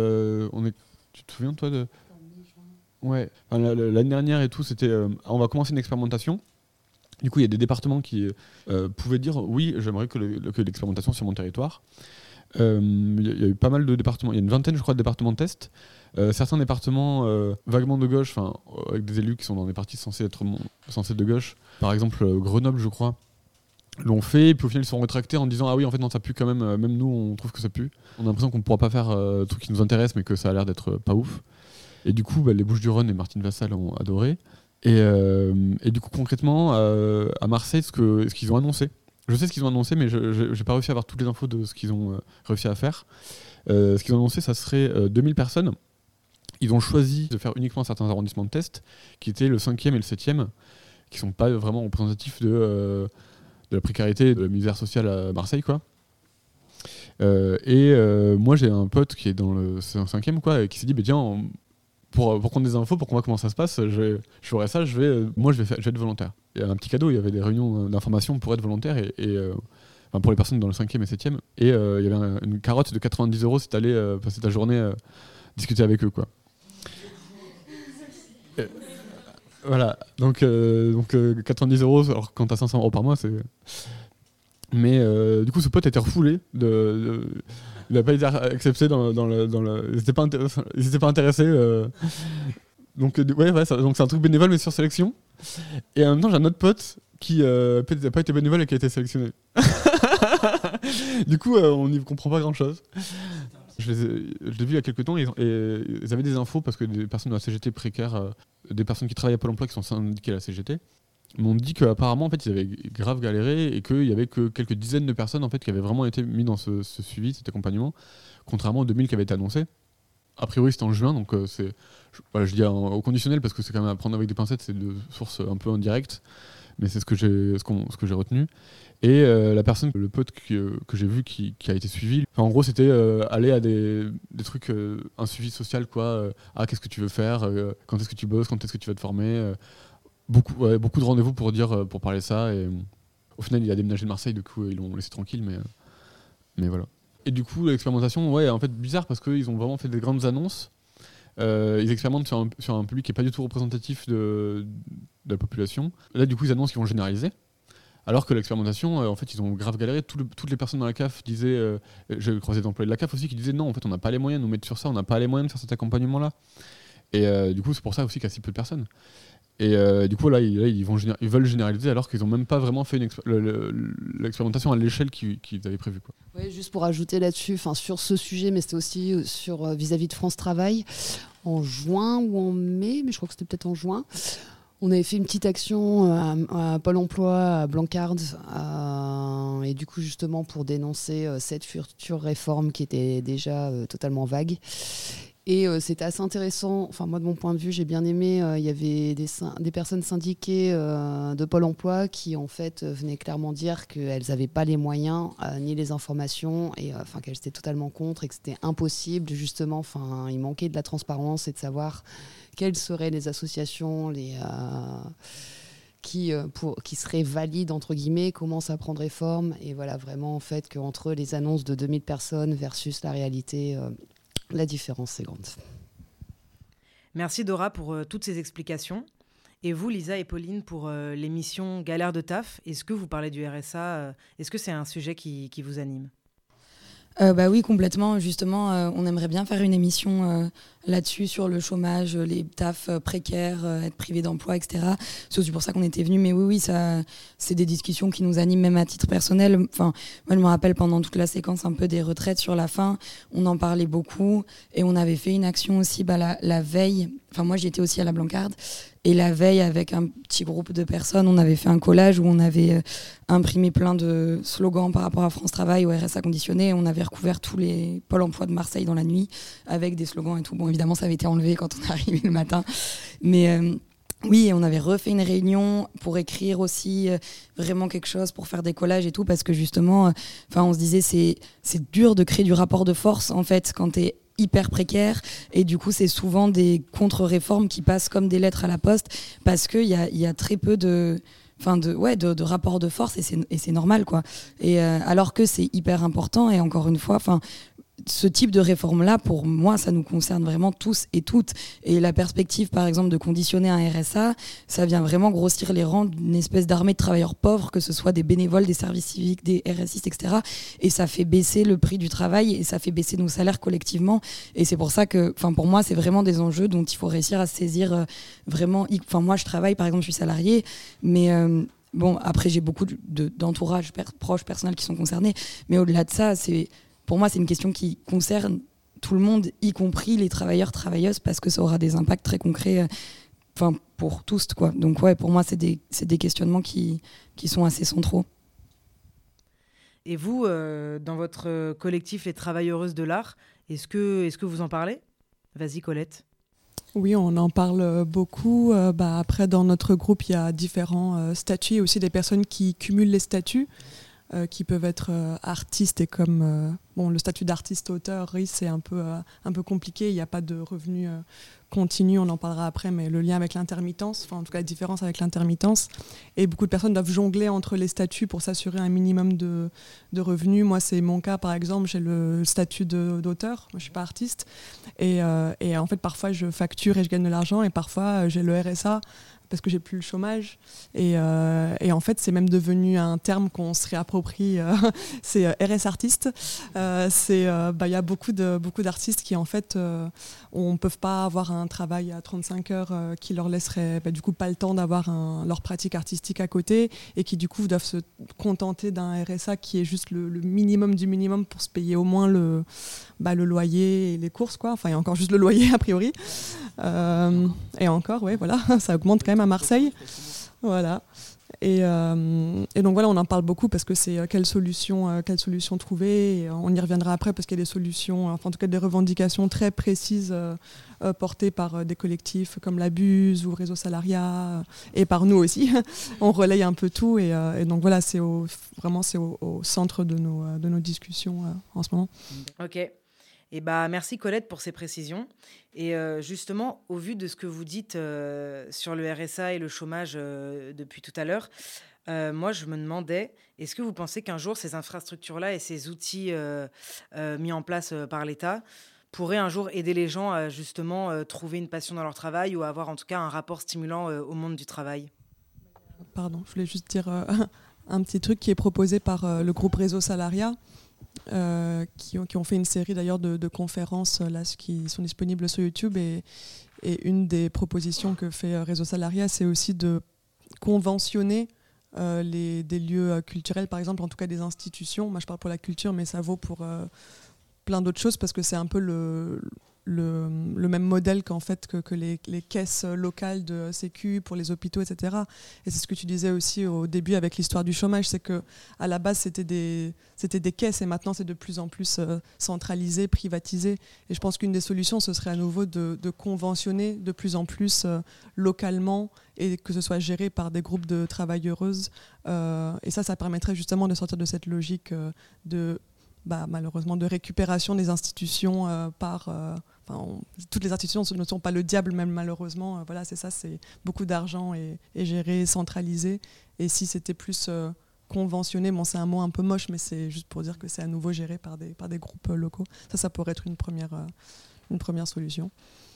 S7: tu te souviens, toi, de... Ouais, l'année dernière et tout, c'était on va commencer une expérimentation. Du coup, il y a des départements qui pouvaient dire oui, j'aimerais que l'expérimentation sur mon territoire. Il y a eu pas mal de départements, il y a une vingtaine, je crois, de départements de test. Certains départements vaguement de gauche, avec des élus qui sont dans des partis censés être de gauche. Par exemple, Grenoble, je crois, l'ont fait, et puis au final ils sont rétractés en disant ah oui en fait non ça pue quand même, même nous on trouve que ça pue. On a l'impression qu'on ne pourra pas faire un truc qui nous intéresse mais que ça a l'air d'être pas ouf. Et du coup les Bouches-du-Rhône et Martine Vassal ont adoré. Et du coup, concrètement, à Marseille, ce qu'ils ont annoncé, je sais ce qu'ils ont annoncé, mais je n'ai pas réussi à avoir toutes les infos de ce qu'ils ont réussi à faire. Ce qu'ils ont annoncé, ça serait 2000 personnes. Ils ont choisi de faire uniquement certains arrondissements de test, qui étaient le 5e et le 7e, qui ne sont pas vraiment représentatifs de la précarité et de la misère sociale à Marseille, quoi. Moi, j'ai un pote qui est dans le 5e, quoi, et qui s'est dit, tiens, pour prendre des infos, pour qu'on voit comment ça se passe, je ferai ça, je vais être volontaire. Il y a un petit cadeau, il y avait des réunions d'information pour être volontaire, enfin, pour les personnes dans le 5e et 7e, et il y avait une carotte de 90 € si tu allais passer ta journée discuter avec eux, quoi. Voilà, donc 90 €, alors quand t'as 500 € par mois, c'est... Mais du coup, ce pote a été refoulé. Il n'a pas été accepté dans le... Ils n'étaient pas intéressés. Donc c'est un truc bénévole, mais sur sélection. Et en même temps, j'ai un autre pote qui n'a pas été bénévole et qui a été sélectionné. Du coup, on n'y comprend pas grand-chose. Je l'ai vu il y a quelques temps, et ils avaient des infos parce que des personnes de la CGT précaires, des personnes qui travaillent à Pôle emploi qui sont syndiquées à la CGT, m'ont dit qu'apparemment en fait, ils avaient grave galéré et qu'il y avait que quelques dizaines de personnes en fait, qui avaient vraiment été mis dans ce suivi, cet accompagnement, contrairement aux 2000 qui avaient été annoncés. A priori, c'était en juin, donc je dis au conditionnel parce que c'est quand même à prendre avec des pincettes, c'est de sources un peu indirectes, mais c'est ce que j'ai retenu. Et la personne, le pote que j'ai vu qui a été suivi, en gros c'était aller à des trucs, un suivi social, quoi. Qu'est-ce que tu veux faire, quand est-ce que tu bosses, quand est-ce que tu vas te former, beaucoup de rendez-vous pour parler de ça. Et au final, il a déménagé de Marseille, du coup ils l'ont laissé tranquille, mais voilà. Et du coup, l'expérimentation, en fait bizarre parce qu'ils ont vraiment fait des grandes annonces. Ils expérimentent sur un public qui n'est pas du tout représentatif de la population. Là, du coup, ils annoncent qu'ils vont généraliser. Alors que l'expérimentation, en fait, ils ont grave galéré. Toutes les personnes dans la CAF disaient, j'ai croisé des employés de la CAF aussi qui disaient non, en fait, on n'a pas les moyens de nous mettre sur ça, on n'a pas les moyens de faire cet accompagnement-là. Et du coup, c'est pour ça aussi qu'il y a si peu de personnes. Et du coup, là, ils veulent généraliser alors qu'ils n'ont même pas vraiment fait l'expérimentation à l'échelle qu'ils avaient prévue, quoi.
S8: Oui, juste pour ajouter là-dessus, sur ce sujet, mais c'était aussi sur vis-à-vis de France Travail, en juin ou en mai, mais je crois que c'était peut-être en juin. On avait fait une petite action à Pôle emploi, à Blancarde, et du coup justement pour dénoncer cette future réforme qui était déjà totalement vague. Et c'était assez intéressant, moi de mon point de vue j'ai bien aimé, il y avait des personnes syndiquées de Pôle emploi qui en fait venaient clairement dire qu'elles n'avaient pas les moyens ni les informations, et qu'elles étaient totalement contre et que c'était impossible justement, il manquait de la transparence et de savoir quelles seraient les associations qui seraient valides entre guillemets, comment ça prendrait forme, et voilà vraiment en fait qu'entre les annonces de 2000 personnes versus la réalité, la différence est grande.
S2: Merci Dora pour toutes ces explications. Et vous, Lisa et Pauline, pour l'émission Galère de taf, est-ce que vous parlez du RSA, est-ce que c'est un sujet qui vous anime ?
S5: Oui, complètement. Justement, on aimerait bien faire une émission là-dessus, sur le chômage, les tafs précaires, être privé d'emploi, etc. C'est aussi pour ça qu'on était venus. Mais oui, ça, c'est des discussions qui nous animent même à titre personnel. Moi, je me rappelle pendant toute la séquence un peu des retraites sur la fin, on en parlait beaucoup. Et on avait fait une action aussi la veille. Moi, j'étais aussi à la Blancarde. Et la veille, avec un petit groupe de personnes, on avait fait un collage où on avait imprimé plein de slogans par rapport à France Travail, au RSA conditionné. On avait recouvert tous les pôles emploi de Marseille dans la nuit avec des slogans et tout. Bon, évidemment, ça avait été enlevé quand on est arrivé le matin. Mais oui, on avait refait une réunion pour écrire aussi vraiment quelque chose, pour faire des collages et tout, parce que justement, on se disait c'est dur de créer du rapport de force, en fait, quand t'es hyper précaire, et du coup c'est souvent des contre-réformes qui passent comme des lettres à la poste parce qu'il y a très peu de rapport de force, et c'est normal, quoi. Et alors que c'est hyper important, et encore une fois, ce type de réforme-là, pour moi, ça nous concerne vraiment tous et toutes. Et la perspective, par exemple, de conditionner un RSA, ça vient vraiment grossir les rangs d'une espèce d'armée de travailleurs pauvres, que ce soit des bénévoles, des services civiques, des RSistes, etc. Et ça fait baisser le prix du travail, et ça fait baisser nos salaires collectivement. Et c'est pour ça que, pour moi, c'est vraiment des enjeux dont il faut réussir à se saisir vraiment. Moi, je travaille, par exemple, je suis salariée, mais... après, j'ai beaucoup d'entourage proche, personnel qui sont concernés. Mais au-delà de ça, pour moi, c'est une question qui concerne tout le monde, y compris les travailleurs, travailleuses, parce que ça aura des impacts très concrets pour tous, quoi. Donc ouais, pour moi, c'est des questionnements qui sont assez centraux.
S2: Et vous, dans votre collectif Les Travailleuses de l'Art, est-ce que vous en parlez ? Vas-y Colette.
S3: Oui, on en parle beaucoup. Après, dans notre groupe, il y a différents statuts et aussi des personnes qui cumulent les statuts, qui peuvent être artistes et comme le statut d'artiste-auteur, oui, c'est un peu compliqué. Il n'y a pas de revenus continus, on en parlera après, mais le lien avec l'intermittence, en tout cas la différence avec l'intermittence. Et beaucoup de personnes doivent jongler entre les statuts pour s'assurer un minimum de revenus. Moi, c'est mon cas, par exemple, j'ai le statut d'auteur. Moi, je ne suis pas artiste. Et en fait, parfois, je facture et je gagne de l'argent. Et parfois, j'ai le RSA parce que j'ai plus le chômage. Et en fait, c'est même devenu un terme qu'on se réapproprie. C'est RS artiste. Il y a beaucoup d'artistes qui, en fait, ne peuvent pas avoir un travail à 35 heures qui leur laisserait du coup pas le temps d'avoir leur pratique artistique à côté et qui, du coup, doivent se contenter d'un RSA qui est juste le minimum du minimum pour se payer au moins le loyer et les courses, quoi. Enfin, il y a encore juste le loyer, a priori. Et encore, ouais, voilà, ça augmente quand même à Marseille. Voilà. Et donc voilà, on en parle beaucoup parce que c'est quelle solution trouver. Et on y reviendra après parce qu'il y a des solutions, en tout cas des revendications très précises portées par des collectifs comme la Buse ou Réseau Salariat et par nous aussi. On relaye un peu tout et donc voilà, c'est au centre de nos discussions en ce moment.
S2: Ok. Et merci Colette pour ces précisions. Et justement, au vu de ce que vous dites sur le RSA et le chômage depuis tout à l'heure, moi je me demandais, est-ce que vous pensez qu'un jour ces infrastructures-là et ces outils mis en place par l'État pourraient un jour aider les gens à justement trouver une passion dans leur travail ou avoir en tout cas un rapport stimulant au monde du travail ?
S3: Pardon, je voulais juste dire un petit truc qui est proposé par le groupe Réseau Salariat. Qui ont fait une série d'ailleurs de conférences là, qui sont disponibles sur YouTube et une des propositions que fait Réseau Salariat, c'est aussi de conventionner des lieux culturels, par exemple, en tout cas des institutions. Moi je parle pour la culture, mais ça vaut pour plein d'autres choses parce que c'est un peu le même modèle qu'en fait que les caisses locales de Sécu pour les hôpitaux, etc. Et c'est ce que tu disais aussi au début avec l'histoire du chômage, c'est que à la base c'était des caisses et maintenant c'est de plus en plus centralisé, privatisé. Et je pense qu'une des solutions ce serait à nouveau de conventionner de plus en plus localement et que ce soit géré par des groupes de travailleuses. Et ça permettrait justement de sortir de cette logique malheureusement de récupération des institutions toutes les institutions ne sont pas le diable même malheureusement, voilà, c'est ça, c'est beaucoup d'argent et géré, centralisé, et si c'était plus conventionné, c'est un mot un peu moche mais c'est juste pour dire que c'est à nouveau géré par des groupes locaux, ça pourrait être une première solution.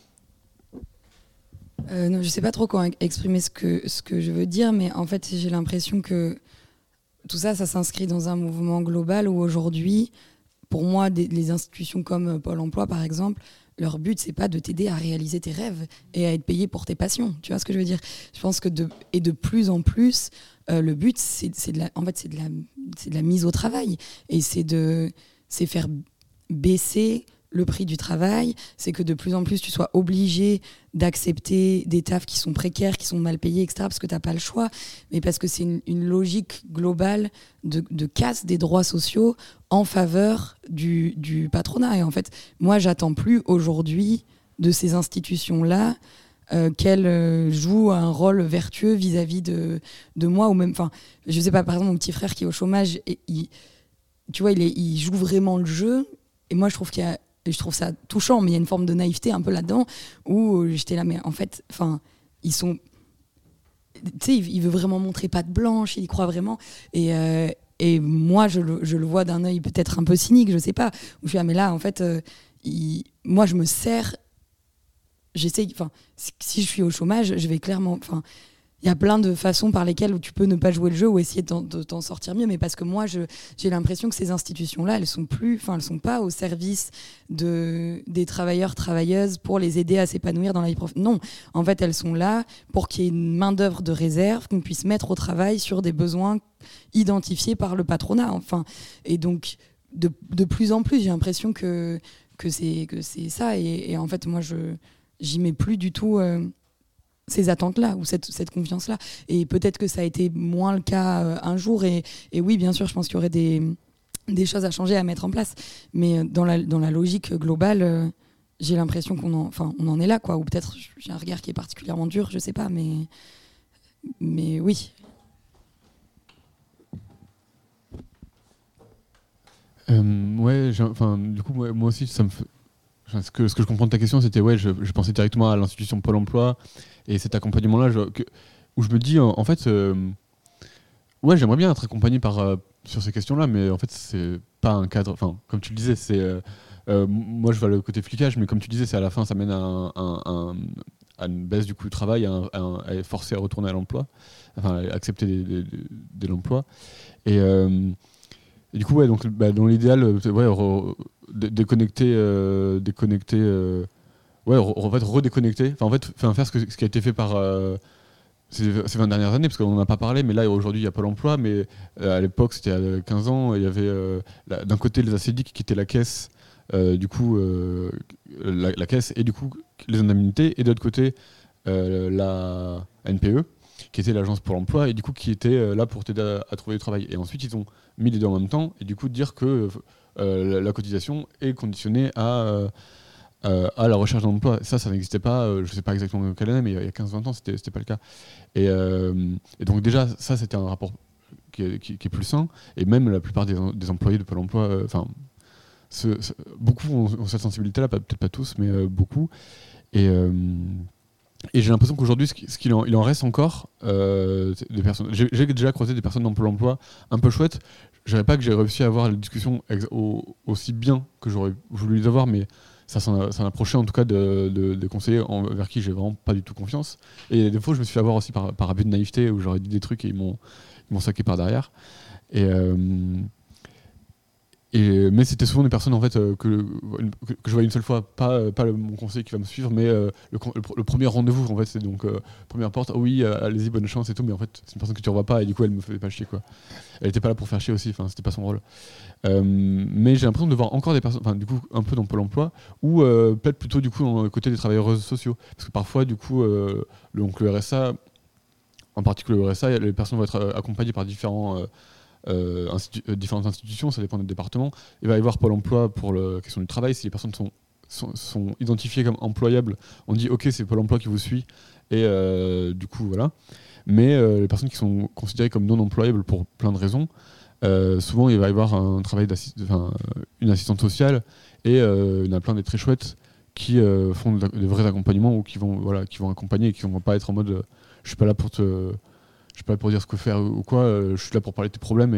S5: Non, je sais pas trop comment exprimer ce que je veux dire, mais en fait j'ai l'impression que tout ça s'inscrit dans un mouvement global où aujourd'hui, pour moi, les institutions comme Pôle emploi, par exemple, leur but, c'est pas de t'aider à réaliser tes rêves et à être payé pour tes passions. Tu vois ce que je veux dire ? Je pense que de plus en plus, le but, c'est de la mise au travail. Et c'est faire baisser le prix du travail, c'est que de plus en plus tu sois obligé d'accepter des tafs qui sont précaires, qui sont mal payés, etc. parce que tu n'as pas le choix, mais parce que c'est une logique globale de casse des droits sociaux en faveur du patronat. Et en fait, moi, j'attends plus aujourd'hui de ces institutions-là qu'elles jouent un rôle vertueux vis-à-vis de moi. Ou même, je sais pas, par exemple, mon petit frère qui est au chômage, tu vois, il joue vraiment le jeu. Et moi, je trouve ça touchant, mais il y a une forme de naïveté un peu là-dedans où j'étais là, mais en fait, ils sont, tu sais, il veut vraiment montrer patte blanche, il y croit vraiment, et moi je le vois d'un œil peut-être un peu cynique, je sais pas, où je suis là, mais là en fait, moi je me sers, j'essaye, si je suis au chômage, je vais clairement, il y a plein de façons par lesquelles tu peux ne pas jouer le jeu ou essayer de t'en sortir mieux, mais parce que moi, j'ai l'impression que ces institutions-là, elles sont pas au service des travailleurs, travailleuses pour les aider à s'épanouir dans la vie professionnelle. Non, en fait, elles sont là pour qu'il y ait une main-d'œuvre de réserve qu'on puisse mettre au travail sur des besoins identifiés par le patronat. Et donc, de plus en plus, j'ai l'impression que c'est ça. Et en fait, moi, j'y mets plus du tout ces attentes-là ou cette confiance-là. Et peut-être que ça a été moins le cas un jour. Et oui, bien sûr, je pense qu'il y aurait des choses à changer, à mettre en place. Mais dans la logique globale, j'ai l'impression on en est là, quoi. Ou peut-être j'ai un regard qui est particulièrement dur, je sais pas, mais oui.
S7: Du coup, moi aussi, ça me fait... Ce que je comprends de ta question, c'était je pensais directement à l'institution Pôle emploi et cet accompagnement-là, où je me dis, en fait, j'aimerais bien être accompagné sur ces questions-là, mais en fait, c'est pas un cadre. Enfin, comme tu le disais, c'est. Moi, je vois le côté flicage, mais comme tu disais, c'est à la fin, ça mène à une baisse du coût du travail, à être forcé à retourner à l'emploi, enfin, à accepter de l'emploi. Et du coup, donc, dans l'idéal, déconnecter, redéconnecter. Enfin, en fait, faire ce qui a été fait par ces 20 dernières années, parce qu'on n'en a pas parlé, mais là, aujourd'hui, il y a Pôle emploi, mais à l'époque, c'était il y a 15 ans, il y avait d'un côté les ACDIC qui étaient la caisse, la caisse, et du coup, les indemnités, et de l'autre côté, la NPE, qui était l'agence pour l'emploi, et du coup, qui était là pour t'aider à trouver du travail. Et ensuite, ils ont mis les deux en même temps, et du coup, dire que la cotisation est conditionnée à la recherche d'emploi. Ça n'existait pas, je ne sais pas exactement dans quelle année, mais il y a 15-20 ans, c'était pas le cas. Et donc déjà, ça, c'était un rapport qui est plus sain, et même la plupart des employés de Pôle emploi, beaucoup ont cette sensibilité-là, peut-être pas tous, mais beaucoup. Et j'ai l'impression qu'aujourd'hui, il en reste encore des personnes. J'ai déjà croisé des personnes dans Pôle emploi un peu chouettes. Je dirais pas que j'ai réussi à avoir la discussion aussi bien que j'aurais voulu les avoir, mais ça s'en approchait en tout cas de conseillers vers qui j'ai vraiment pas du tout confiance. Et des fois, je me suis fait avoir aussi par abus de naïveté, où j'aurais dit des trucs et ils m'ont saqué par derrière. Mais c'était souvent des personnes en fait, que je voyais une seule fois, pas mon conseiller qui va me suivre, mais le premier rendez-vous en fait, c'est donc première porte, oh oui, allez-y, bonne chance et tout, mais en fait c'est une personne que tu revois pas et du coup elle me fait pas chier, quoi. Elle était pas là pour faire chier aussi, enfin c'était pas son rôle. Mais j'ai l'impression de voir encore des personnes, enfin du coup un peu dans Pôle emploi, ou peut-être plutôt du coup dans le côté des travailleurs sociaux, parce que parfois du coup donc le RSA, en particulier le RSA, les personnes vont être accompagnées par différentes institutions, ça dépend des départements. Il va y avoir Pôle emploi pour la question du travail. Si les personnes sont identifiées comme employables, on dit ok, c'est Pôle emploi qui vous suit, et du coup voilà. Mais les personnes qui sont considérées comme non employables pour plein de raisons, souvent il va y avoir un travail une assistante sociale, et il y en a plein des très chouettes qui font des vrais accompagnements, ou qui vont accompagner et qui vont pas être en mode je suis pas là pour dire ce que faire ou quoi, je suis là pour parler de tes problèmes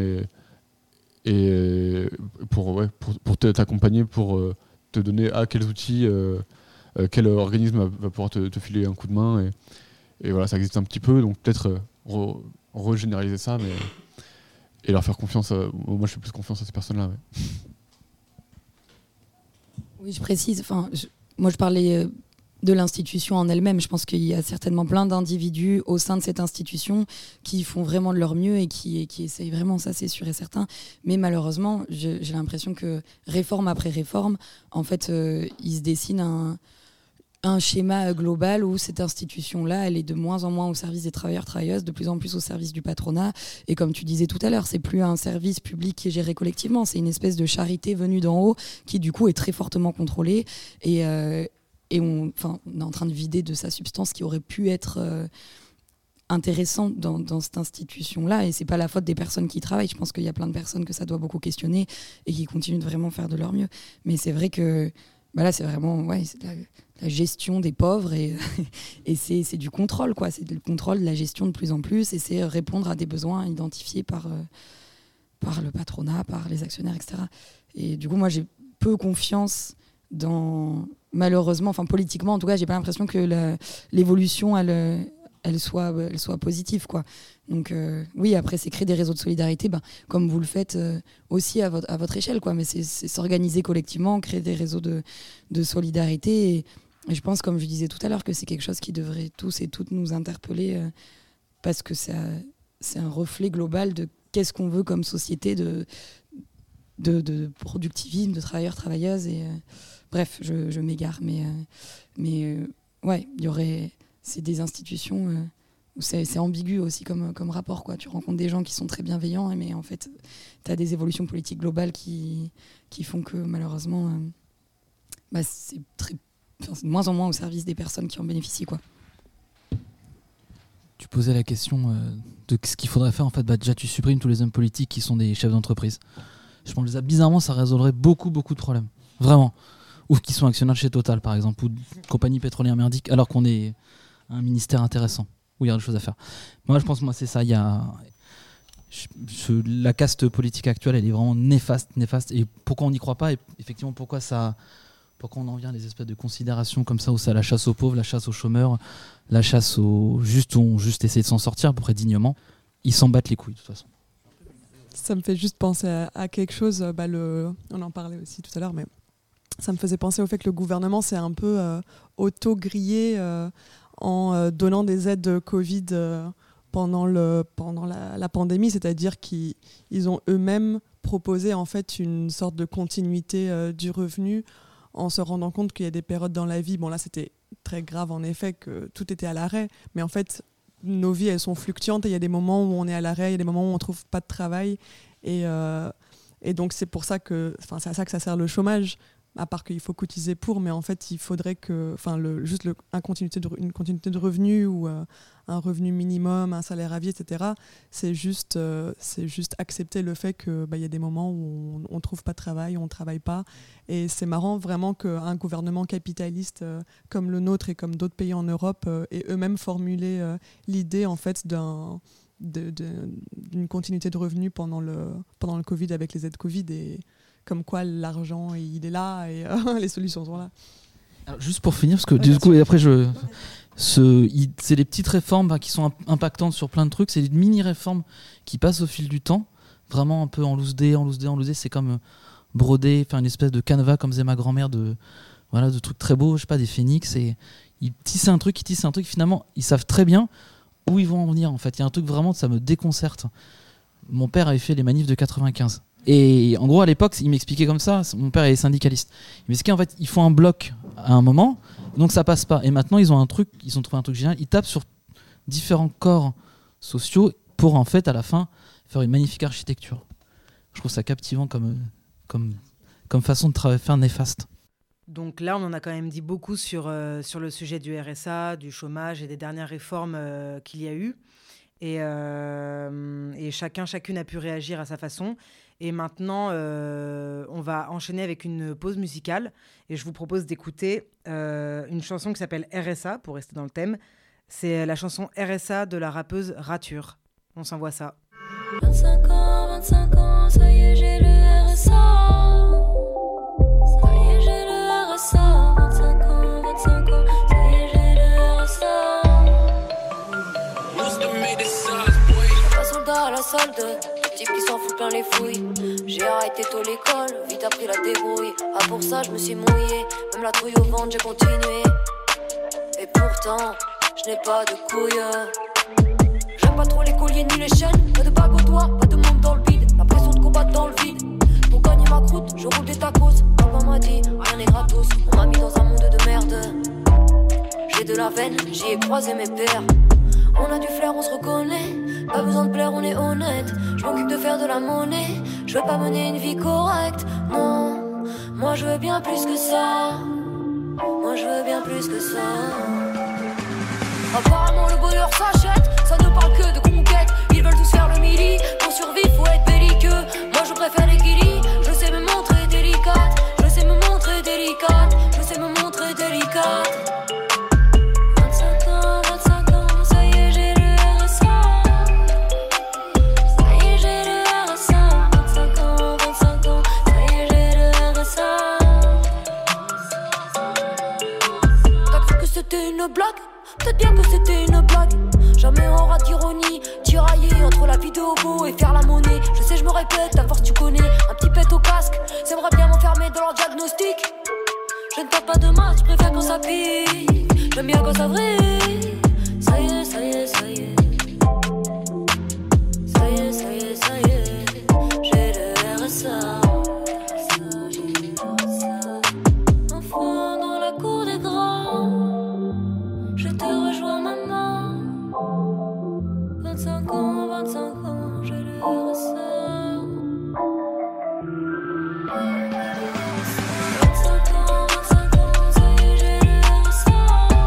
S7: et pour t'accompagner, pour te donner quels outils, quel organisme va pouvoir te filer un coup de main. Et voilà, ça existe un petit peu, donc peut-être regénéraliser ça, et leur faire confiance. Moi, je fais plus confiance à ces personnes-là. Ouais.
S5: Oui, je précise. Moi, je parlais de l'institution en elle-même. Je pense qu'il y a certainement plein d'individus au sein de cette institution qui font vraiment de leur mieux et qui essayent vraiment, ça c'est sûr et certain. Mais malheureusement, j'ai l'impression que réforme après réforme, en fait, il se dessine un schéma global où cette institution-là, elle est de moins en moins au service des travailleurs, travailleuses, de plus en plus au service du patronat. Et comme tu disais tout à l'heure, c'est plus un service public qui est géré collectivement, c'est une espèce de charité venue d'en haut qui du coup est très fortement contrôlée. Et on est en train de vider de sa substance qui aurait pu être intéressante dans cette institution-là. Et c'est pas la faute des personnes qui y travaillent. Je pense qu'il y a plein de personnes que ça doit beaucoup questionner et qui continuent de vraiment faire de leur mieux. Mais c'est vrai que là, c'est vraiment c'est de la gestion des pauvres et c'est du contrôle, quoi. C'est du contrôle de la gestion de plus en plus, et c'est répondre à des besoins identifiés par le patronat, par les actionnaires, etc. Et du coup, moi, j'ai peu confiance malheureusement, politiquement en tout cas, j'ai pas l'impression que l'évolution elle soit positive, quoi. Donc oui, après c'est créer des réseaux de solidarité, comme vous le faites aussi à votre échelle, quoi. Mais c'est s'organiser collectivement, créer des réseaux de solidarité, et je pense, comme je disais tout à l'heure, que c'est quelque chose qui devrait tous et toutes nous interpeller, parce que c'est un reflet global de qu'est-ce qu'on veut comme société de productivisme, de travailleurs, travailleuses, et bref, je m'égare, mais ouais, il y aurait c'est des institutions où c'est ambigu aussi comme rapport, quoi. Tu rencontres des gens qui sont très bienveillants, mais en fait, tu as des évolutions politiques globales qui font que malheureusement, c'est de moins en moins au service des personnes qui en bénéficient, quoi.
S4: Tu posais la question de ce qu'il faudrait faire. En fait, déjà, tu supprimes tous les hommes politiques qui sont des chefs d'entreprise. Je pense que bizarrement, ça résoudrait beaucoup de problèmes. Vraiment. Ou qui sont actionnaires chez Total, par exemple, ou de compagnie pétrolière merdique, alors qu'on est un ministère intéressant, où il y a des choses à faire. Moi, je pense que c'est ça. Il y a... la caste politique actuelle, elle est vraiment néfaste. Et pourquoi on n'y croit pas, et effectivement, pourquoi on en vient à des espèces de considérations comme ça, où c'est la chasse aux pauvres, la chasse aux chômeurs, la chasse aux justes, où on juste essaie de s'en sortir à peu près dignement. Ils s'en battent les couilles, de toute façon.
S3: Ça me fait juste penser à quelque chose, on en parlait aussi tout à l'heure, mais ça me faisait penser au fait que le gouvernement s'est un peu auto-grillé en donnant des aides Covid pendant la pandémie, c'est-à-dire qu'ils ont eux-mêmes proposé en fait une sorte de continuité du revenu en se rendant compte qu'il y a des périodes dans la vie, bon là c'était très grave en effet que tout était à l'arrêt, mais en fait nos vies elles sont fluctuantes et il y a des moments où on est à l'arrêt, il y a des moments où on ne trouve pas de travail et donc c'est pour ça que, c'est à ça que ça sert le chômage, à part qu'il faut cotiser pour, mais en fait il faudrait que, une continuité de revenu ou un revenu minimum, un salaire à vie, etc. C'est juste accepter le fait que y a des moments où on trouve pas de travail, on travaille pas, et c'est marrant vraiment qu'un gouvernement capitaliste comme le nôtre et comme d'autres pays en Europe aient eux-mêmes formulé l'idée en fait d'une continuité de revenu pendant le Covid avec les aides Covid, et comme quoi l'argent il est là et les solutions sont là.
S4: Alors, juste pour finir, parce que du coup, et après c'est des petites réformes qui sont impactantes sur plein de trucs, c'est des mini-réformes qui passent au fil du temps, vraiment un peu en loose day, c'est comme broder, faire une espèce de canevas, comme faisait ma grand-mère, de trucs très beaux, je sais pas, des phénix, et ils tissent un truc, finalement, ils savent très bien où ils vont en venir, en fait. Il y a un truc vraiment, ça me déconcerte. Mon père avait fait les manifs de 95. Et en gros, à l'époque, il m'expliquait comme ça, mon père est syndicaliste. Mais c'est qu'en fait, ils font un bloc à un moment, donc ça passe pas. Et maintenant, ils ont trouvé un truc génial, ils tapent sur différents corps sociaux pour en fait, à la fin, faire une magnifique architecture. Je trouve ça captivant comme façon de faire néfaste.
S2: Donc là, on en a quand même dit beaucoup sur le sujet du RSA, du chômage et des dernières réformes qu'il y a eu. Et chacune a pu réagir à sa façon. Et maintenant, on va enchaîner avec une pause musicale. Et je vous propose d'écouter une chanson qui s'appelle RSA, pour rester dans le thème. C'est la chanson RSA de la rappeuse Rature. On s'envoie ça.
S9: 25 ans, ça y est, j'ai le RSA. Ça y est, j'ai le RSA. 25 ans, ça y est, j'ai le RSA. Pas soldat à la solde, type qui s'en fout plein les fouilles. J'ai arrêté tôt l'école, vite appris la débrouille. Ah pour ça je me suis mouillé, même la trouille au ventre j'ai continué. Et pourtant, je n'ai pas de couilles. J'aime pas trop les colliers ni les chaînes, pas de bague au doigt, pas de môme dans le vide. La pression de combattre dans le vide. Pour gagner ma croûte, je roule des tacos. Papa m'a dit, rien n'est gratos. On m'a mis dans un monde de merde. J'ai de la veine, j'y ai croisé mes pères. On a du flair, on se reconnaît. Pas besoin de plaire, on est honnête. Je m'occupe de faire de la monnaie. Je veux pas mener une vie correcte. Non, moi je veux bien plus que ça. Moi je veux bien plus que ça. Apparemment le bonheur s'achète. Ça ne parle que de conquête. Ils veulent tous faire le mili. Pour survivre faut être belliqueux. Moi je préfère l'équilibre. Je sais me montrer délicate. Je sais me montrer délicate. Je sais me montrer délicate. 25 ans, ça y est j'ai le RSA. Ça y est j'ai le RSA. 25 ans, ça y est j'ai le RSA. T'as cru que c'était une blague? Peut-être bien que c'était une blague. Jamais on aura d'ironie. Tirailler entre la vidéo beau et faire la monnaie. Je sais, je me répète, à force tu connais. Un petit pet au casque, j'aimerais bien m'enfermer dans leur diagnostic. Je ne tente pas de masse, je préfère quand ça pique. J'aime bien quand ça vrille. Ça y est, ça y est, ça y est. Ça y est, ça y est, ça y est. J'ai le RSA. Enfant dans la cour des grands, je te rejoins. ans, 25 ans, j'ai le RSA. 25 ans, 25 ans, ça y est, j'ai le RSA.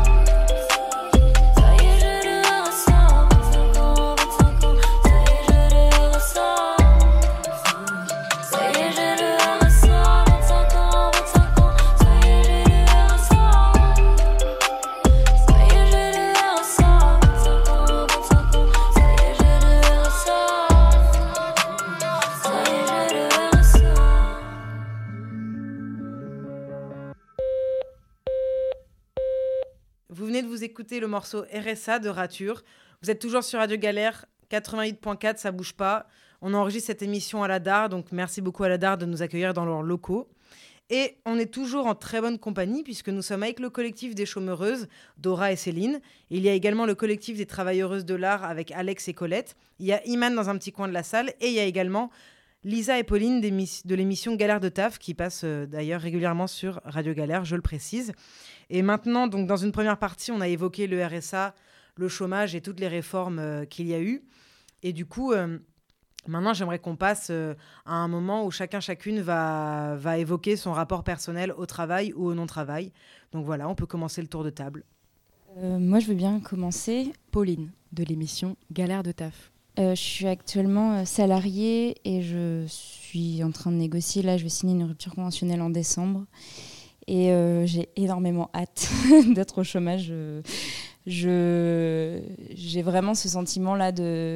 S9: Ça y est, j'ai le RSA. 25 ans, 25 ans, ça y est, j'ai le RSA. Ça y est, j'ai le RSA. 25 ans, 25 ans, ça y est, j'ai le RSA. Ça y est, j'ai le RSA. 25 ans, 25 ans, ça y est, j'ai le RSA. Ça y est, j'ai le RSA.
S2: Vous venez de vous écouter le morceau RSA de Rature. Vous êtes toujours sur Radio Galère, 88.4, ça bouge pas. On enregistre cette émission à la DAR, donc merci beaucoup à la DAR de nous accueillir dans leurs locaux. Et on est toujours en très bonne compagnie puisque nous sommes avec le collectif des chômeureuses, Dora et Céline. Il y a également le collectif des travailleuses de l'art avec Alex et Colette. Il y a Iman dans un petit coin de la salle et il y a également Lisa et Pauline de l'émission Galère de Taf qui passe d'ailleurs régulièrement sur Radio Galère, je le précise. Et maintenant, donc, dans une première partie, on a évoqué le RSA, le chômage et toutes les réformes qu'il y a eu. Et du coup, maintenant, j'aimerais qu'on passe à un moment où chacune va évoquer son rapport personnel au travail ou au non-travail. Donc voilà, on peut commencer le tour de table.
S6: Moi, je veux bien commencer.
S1: Pauline, de l'émission Galère de Taf.
S6: Je suis actuellement salariée et je suis en train de négocier. Là, je vais signer une rupture conventionnelle en décembre. Et j'ai énormément hâte d'être au chômage. J'ai vraiment ce sentiment-là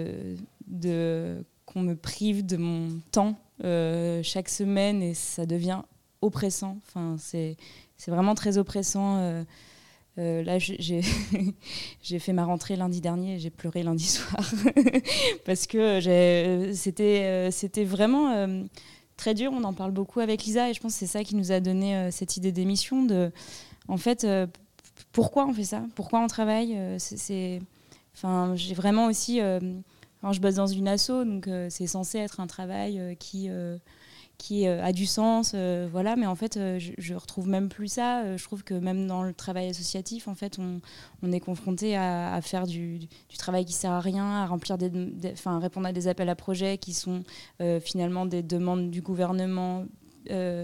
S6: qu'on me prive de mon temps chaque semaine et ça devient oppressant. Enfin, c'est vraiment très oppressant. Là, j'ai fait ma rentrée lundi dernier et j'ai pleuré lundi soir parce que c'était vraiment très dur. On en parle beaucoup avec Lisa et je pense que c'est ça qui nous a donné cette idée d'émission en fait, pourquoi on fait ça ? Pourquoi on travaille ? Enfin, j'ai vraiment aussi... je bosse dans une asso, donc c'est censé être un travail qui a du sens, voilà. Mais en fait, je retrouve même plus ça. Je trouve que même dans le travail associatif, en fait, on est confronté à faire du travail qui sert à rien, à remplir répondre à des appels à projets qui sont finalement des demandes du gouvernement. Et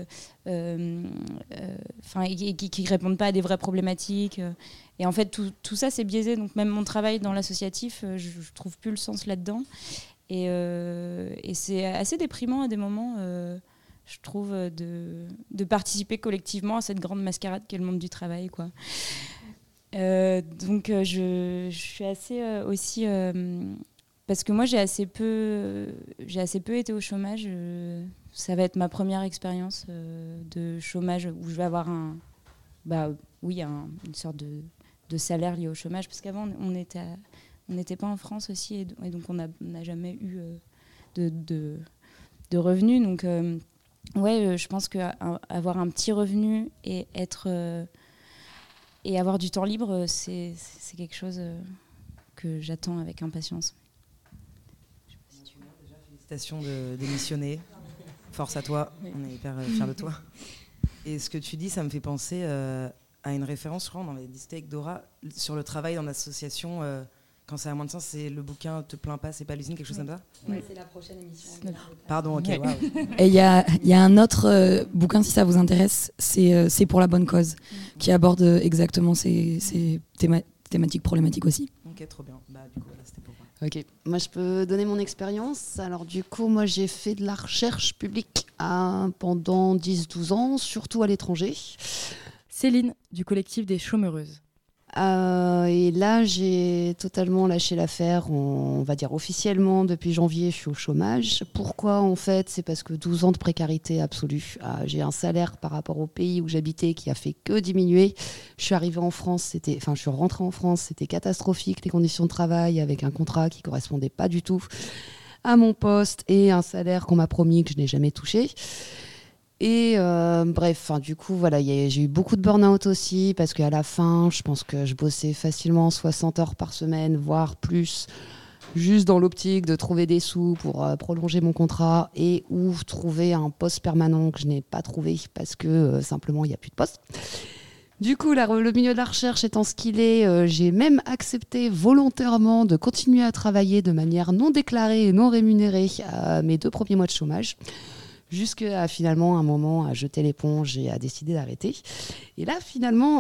S6: qui répondent pas à des vraies problématiques et en fait tout ça c'est biaisé, donc même mon travail dans l'associatif je trouve plus le sens là-dedans et c'est assez déprimant à des moments je trouve de participer collectivement à cette grande mascarade qu'est le monde du travail quoi. Donc je suis assez aussi parce que moi j'ai assez peu été au chômage. Ça va être ma première expérience de chômage où je vais avoir une sorte de salaire lié au chômage, parce qu'avant on n'était pas en France aussi et donc on n'a jamais eu de revenus. Donc je pense qu'avoir un petit revenu et avoir du temps libre, c'est quelque chose que j'attends avec impatience.
S2: Félicitations de démissionner. Force à toi, oui. On est hyper fiers de toi. Et ce que tu dis, ça me fait penser à une référence, je crois, dans les discutés avec Dora, sur le travail dans l'association. Quand ça a moins de sens, c'est le bouquin Te plains pas, c'est pas l'usine, quelque chose comme ça.
S5: Oui. C'est la prochaine émission.
S2: Pardon, ok.
S5: Ouais.
S2: Wow.
S5: Et il y a un autre bouquin, si ça vous intéresse, c'est Pour la bonne cause, qui aborde exactement ces thématiques problématiques aussi.
S2: Ok, trop bien. Bah, du coup, voilà, c'était pour moi.
S8: Ok, moi je peux donner mon expérience. Alors du coup, moi j'ai fait de la recherche publique pendant 10-12 ans, surtout à l'étranger.
S1: Céline, du collectif des chômeureuses.
S8: Et là, j'ai totalement lâché l'affaire, on va dire officiellement, depuis janvier, je suis au chômage. Pourquoi en fait ? C'est parce que 12 ans de précarité absolue. J'ai un salaire par rapport au pays où j'habitais qui a fait que diminuer. Je suis rentrée en France, c'était catastrophique, les conditions de travail, avec un contrat qui ne correspondait pas du tout à mon poste et un salaire qu'on m'a promis que je n'ai jamais touché. Et bref, du coup, voilà, j'ai eu beaucoup de burn-out aussi parce qu'à la fin, je pense que je bossais facilement 60 heures par semaine, voire plus, juste dans l'optique de trouver des sous pour prolonger mon contrat et ou trouver un poste permanent que je n'ai pas trouvé parce que simplement, il n'y a plus de poste. Du coup, le milieu de la recherche étant ce qu'il est, j'ai même accepté volontairement de continuer à travailler de manière non déclarée et non rémunérée mes 2 premiers mois de chômage, jusqu'à finalement un moment à jeter l'éponge et à décider d'arrêter. Et là, finalement,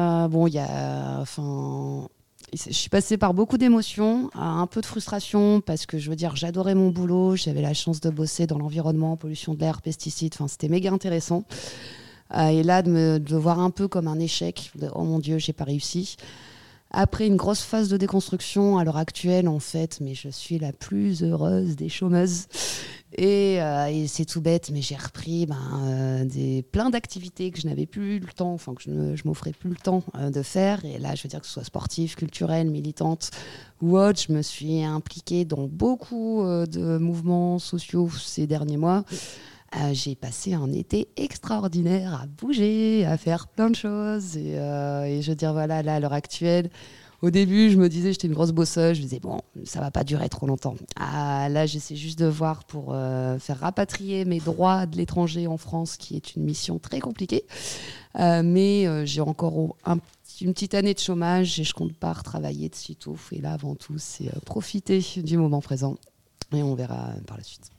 S8: je suis passée par beaucoup d'émotions, un peu de frustration, parce que je veux dire, j'adorais mon boulot, j'avais la chance de bosser dans l'environnement, pollution de l'air, pesticides, c'était méga intéressant. Et là, de le voir un peu comme un échec, oh mon Dieu, j'ai pas réussi. Après une grosse phase de déconstruction, à l'heure actuelle, en fait, mais je suis la plus heureuse des chômeuses. Et c'est tout bête, mais j'ai repris plein d'activités que je n'avais plus le temps, que je m'offrais plus le temps de faire. Et là, je veux dire que ce soit sportive, culturelle, militante ou autre, je me suis impliquée dans beaucoup de mouvements sociaux ces derniers mois. J'ai passé un été extraordinaire à bouger, à faire plein de choses. Et je veux dire, voilà, là, à l'heure actuelle, au début, je me disais, j'étais une grosse bosseuse. Je me disais, bon, ça va pas durer trop longtemps. Là, j'essaie juste de voir pour faire rapatrier mes droits de l'étranger en France, qui est une mission très compliquée. Mais j'ai encore une petite année de chômage et je compte pas retravailler de sitôt. Et là, avant tout, c'est profiter du moment présent. Et on verra par la suite.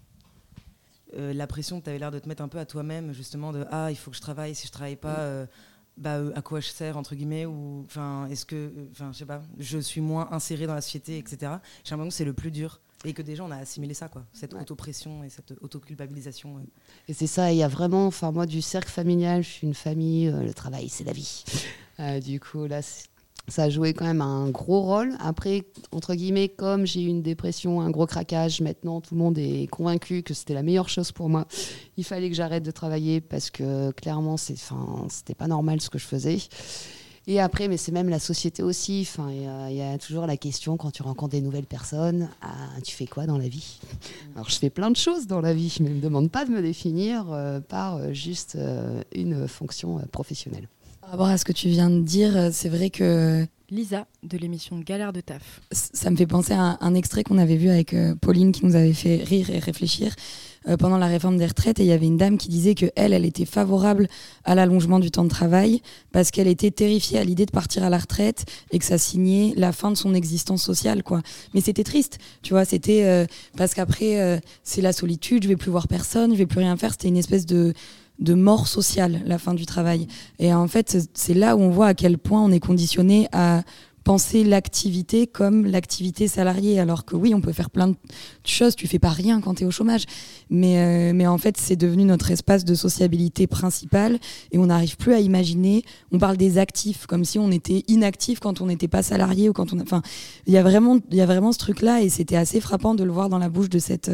S2: La pression que tu avais l'air de te mettre un peu à toi-même, justement, de il faut que je travaille, si je travaille pas, à quoi je sers, entre guillemets, ou est-ce que, je sais pas, je suis moins insérée dans la société, etc. J'ai l'impression que c'est le plus dur et que déjà on a assimilé ça, quoi, cette autopression et cette autoculpabilisation.
S8: Et c'est ça, il y a vraiment, moi du cercle familial, je suis une famille, le travail c'est la vie. Du coup, là, ça a joué quand même un gros rôle. Après, entre guillemets, comme j'ai eu une dépression, un gros craquage, maintenant tout le monde est convaincu que c'était la meilleure chose pour moi. Il fallait que j'arrête de travailler parce que clairement, c'était pas normal ce que je faisais. Et après, mais c'est même la société aussi. Il y a toujours la question quand tu rencontres des nouvelles personnes, tu fais quoi dans la vie ? Alors, je fais plein de choses dans la vie, mais ne me demande pas de me définir par juste une fonction professionnelle.
S5: Par rapport à ce que tu viens de dire, c'est vrai que
S1: Lisa, de l'émission Galère de taf.
S5: Ça me fait penser à un extrait qu'on avait vu avec Pauline qui nous avait fait rire et réfléchir pendant la réforme des retraites. Et il y avait une dame qui disait qu'elle était favorable à l'allongement du temps de travail parce qu'elle était terrifiée à l'idée de partir à la retraite et que ça signait la fin de son existence sociale, quoi. Mais c'était triste, tu vois, c'était parce qu'après, c'est la solitude, je vais plus voir personne, je vais plus rien faire. C'était une espèce de mort sociale, la fin du travail. Et en fait, c'est là où on voit à quel point on est conditionné à penser l'activité comme l'activité salariée, alors que oui, on peut faire plein de choses, tu fais pas rien quand tu es au chômage, mais en fait, c'est devenu notre espace de sociabilité principal et on n'arrive plus à imaginer, on parle des actifs, comme si on était inactif quand on n'était pas salarié ou quand il y a vraiment ce truc-là et c'était assez frappant de le voir dans la bouche de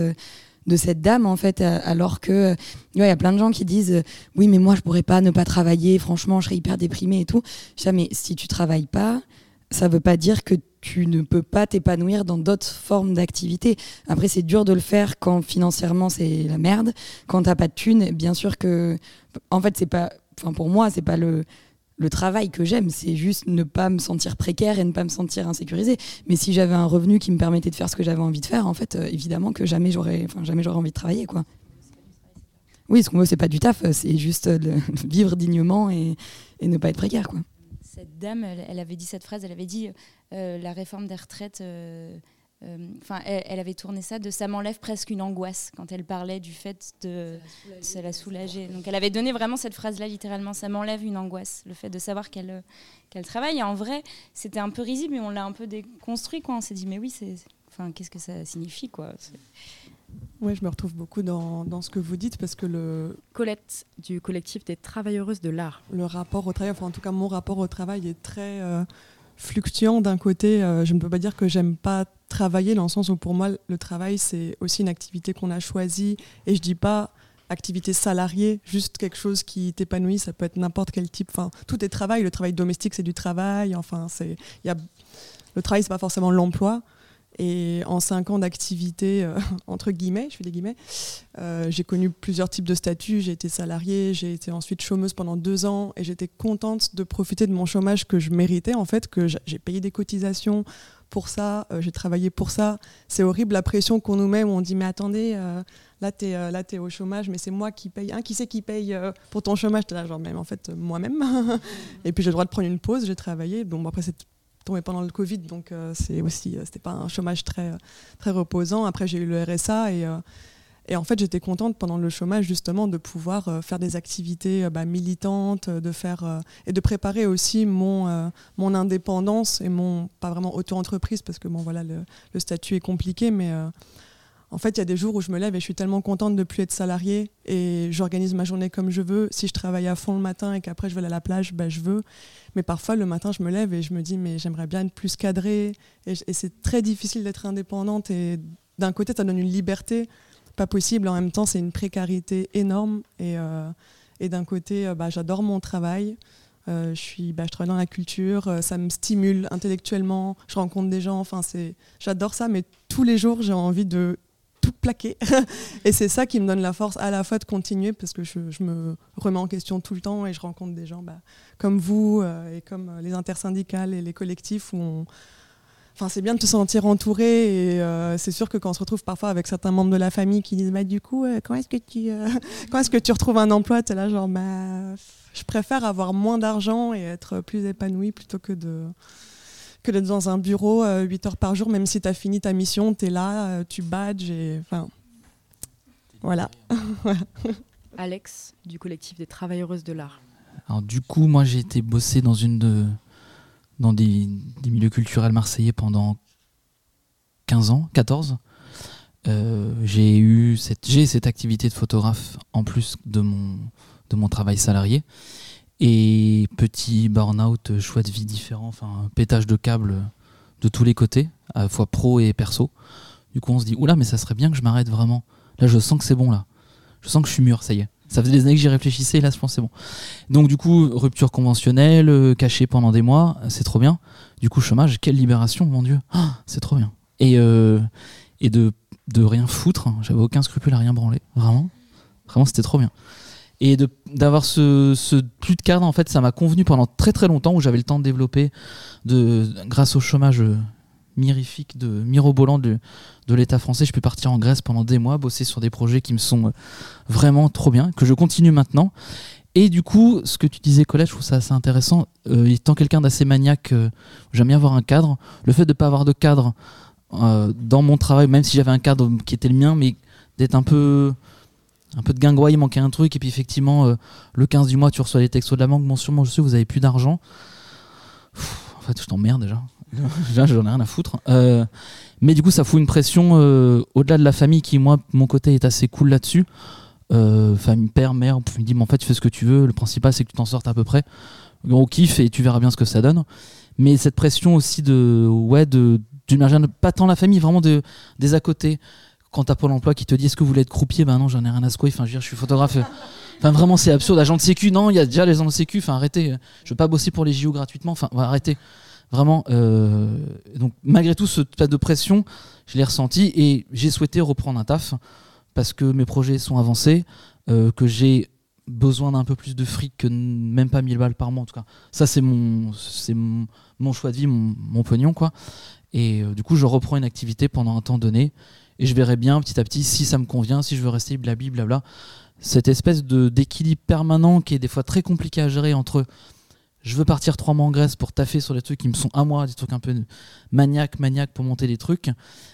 S5: cette dame, en fait, alors que il y a plein de gens qui disent oui, mais moi je pourrais pas ne pas travailler, franchement je serais hyper déprimée et tout. Je dis, mais si tu travailles pas, ça veut pas dire que tu ne peux pas t'épanouir dans d'autres formes d'activité. Après, c'est dur de le faire quand financièrement c'est la merde, quand t'as pas de thunes. Bien sûr que, en fait, c'est pas, pour moi, c'est pas le travail que j'aime, c'est juste ne pas me sentir précaire et ne pas me sentir insécurisée. Mais si j'avais un revenu qui me permettait de faire ce que j'avais envie de faire, en fait, évidemment que jamais j'aurais envie de travailler, quoi. Oui, ce qu'on veut, c'est pas du taf, c'est juste vivre dignement et ne pas être précaire, quoi.
S6: Cette dame, elle avait dit cette phrase, elle avait dit la réforme des retraites... elle avait tourné ça de ça m'enlève presque une angoisse quand elle parlait du fait de ça la soulager. Donc elle avait donné vraiment cette phrase-là littéralement, ça m'enlève une angoisse, le fait de savoir qu'elle travaille. Et en vrai, c'était un peu risible, mais on l'a un peu déconstruit, quoi. On s'est dit mais oui, qu'est-ce que ça signifie, quoi.
S3: Oui, je me retrouve beaucoup dans ce que vous dites parce que
S1: Colette du collectif des travailleuses de l'art.
S3: Le rapport au travail, en tout cas mon rapport au travail est très fluctuant. D'un côté, je ne peux pas dire que j'aime pas travailler, dans le sens où pour moi le travail c'est aussi une activité qu'on a choisie, et je dis pas activité salariée, juste quelque chose qui t'épanouit, ça peut être n'importe quel type, tout est travail, le travail domestique c'est du travail, le travail c'est pas forcément l'emploi. Et en 5 ans d'activité, entre guillemets, je fais des guillemets, j'ai connu plusieurs types de statuts. J'ai été salariée, j'ai été ensuite chômeuse pendant 2 ans et j'étais contente de profiter de mon chômage que je méritais, en fait, que j'ai payé des cotisations pour ça, j'ai travaillé pour ça. C'est horrible la pression qu'on nous met où on dit mais attendez, là t'es au chômage, mais c'est moi qui paye. Qui c'est qui paye pour ton chômage? T'es là genre même en fait moi-même. Et puis j'ai le droit de prendre une pause, j'ai travaillé. Bon après c'est tombé pendant le Covid, donc c'était pas un chômage très reposant. Après j'ai eu le RSA et en fait, j'étais contente pendant le chômage justement de pouvoir faire des activités militantes, et de préparer aussi mon indépendance et mon, pas vraiment auto-entreprise parce que bon, voilà, le statut est compliqué, mais en fait, il y a des jours où je me lève et je suis tellement contente de ne plus être salariée et j'organise ma journée comme je veux. Si je travaille à fond le matin et qu'après je vais aller à la plage, je veux. Mais parfois, le matin, je me lève et je me dis mais j'aimerais bien être plus cadrée et c'est très difficile d'être indépendante et d'un côté, ça donne une liberté pas possible. En même temps, c'est une précarité énorme. Et d'un côté, j'adore mon travail. Je travaille dans la culture. Ça me stimule intellectuellement. Je rencontre des gens. J'adore ça. Mais tous les jours, j'ai envie de tout plaquer. Et c'est ça qui me donne la force à la fois de continuer parce que je me remets en question tout le temps et je rencontre des gens comme vous et comme les intersyndicales et les collectifs où c'est bien de te sentir entouré et c'est sûr que quand on se retrouve parfois avec certains membres de la famille qui disent du coup quand est-ce que tu retrouves un emploi, t'es là genre je préfère avoir moins d'argent et être plus épanouie plutôt que d'être dans un bureau 8 heures par jour, même si t'as fini ta mission, t'es là, tu badges et voilà.
S1: Alex du collectif des travailleuses de l'art.
S4: Alors du coup moi j'ai été bosser dans des milieux culturels marseillais pendant 14. J'ai cette activité de photographe en plus de mon travail salarié. Et petit burn-out, choix de vie différent, pétage de câbles de tous les côtés, à la fois pro et perso. Du coup on se dit, oula mais ça serait bien que je m'arrête vraiment. Là je sens que c'est bon là. Je sens que je suis mûr, ça y est. Ça faisait des années que j'y réfléchissais et là je pense c'est bon. Donc du coup rupture conventionnelle, cachée pendant des mois, c'est trop bien. Du coup chômage, quelle libération, mon Dieu, c'est trop bien. Et de rien foutre, j'avais aucun scrupule à rien branler, vraiment c'était trop bien. Et d'avoir ce plus de cadre, en fait ça m'a convenu pendant très très longtemps où j'avais le temps de développer grâce au chômage mirifique, mirobolant de l'État français. Je peux partir en Grèce pendant des mois, bosser sur des projets qui me sont vraiment trop bien, que je continue maintenant. Et du coup, ce que tu disais, Colette, je trouve ça assez intéressant. Étant quelqu'un d'assez maniaque, j'aime bien avoir un cadre. Le fait de ne pas avoir de cadre dans mon travail, même si j'avais un cadre qui était le mien, mais d'être un peu de guingois, il manquait un truc. Et puis effectivement, le 15 du mois, tu reçois les textos de la banque. Bon, sûrement, je sais, vous n'avez plus d'argent. En fait, je t'emmerde déjà. J'en ai rien à foutre. Mais du coup, ça fout une pression au-delà de la famille qui, moi, de mon côté, est assez cool là-dessus. Famille, père, mère, on me dit, mais en fait, tu fais ce que tu veux. Le principal, c'est que tu t'en sortes à peu près. On kiffe et tu verras bien ce que ça donne. Mais cette pression aussi d'une manière, pas tant la famille, vraiment des à côté. Quand t'as Pôle emploi qui te dit, est-ce que vous voulez être croupier? Non, j'en ai rien à secouer. Je suis photographe. Vraiment, c'est absurde. Agent de sécu, non, il y a déjà les agents de sécu. Arrêtez. Je veux pas bosser pour les JO gratuitement. Arrêtez. Vraiment, donc malgré tout ce tas de pression, je l'ai ressenti et j'ai souhaité reprendre un taf parce que mes projets sont avancés, que j'ai besoin d'un peu plus de fric que même pas 1000 balles par mois en tout cas. Ça c'est mon choix de vie, mon pognon quoi. Et du coup je reprends une activité pendant un temps donné et je verrai bien petit à petit si ça me convient, si je veux rester blabla. Cette espèce d'équilibre permanent qui est des fois très compliqué à gérer entre je veux partir 3 mois en Grèce pour taffer sur des trucs qui me sont à moi, des trucs un peu maniaques pour monter des trucs.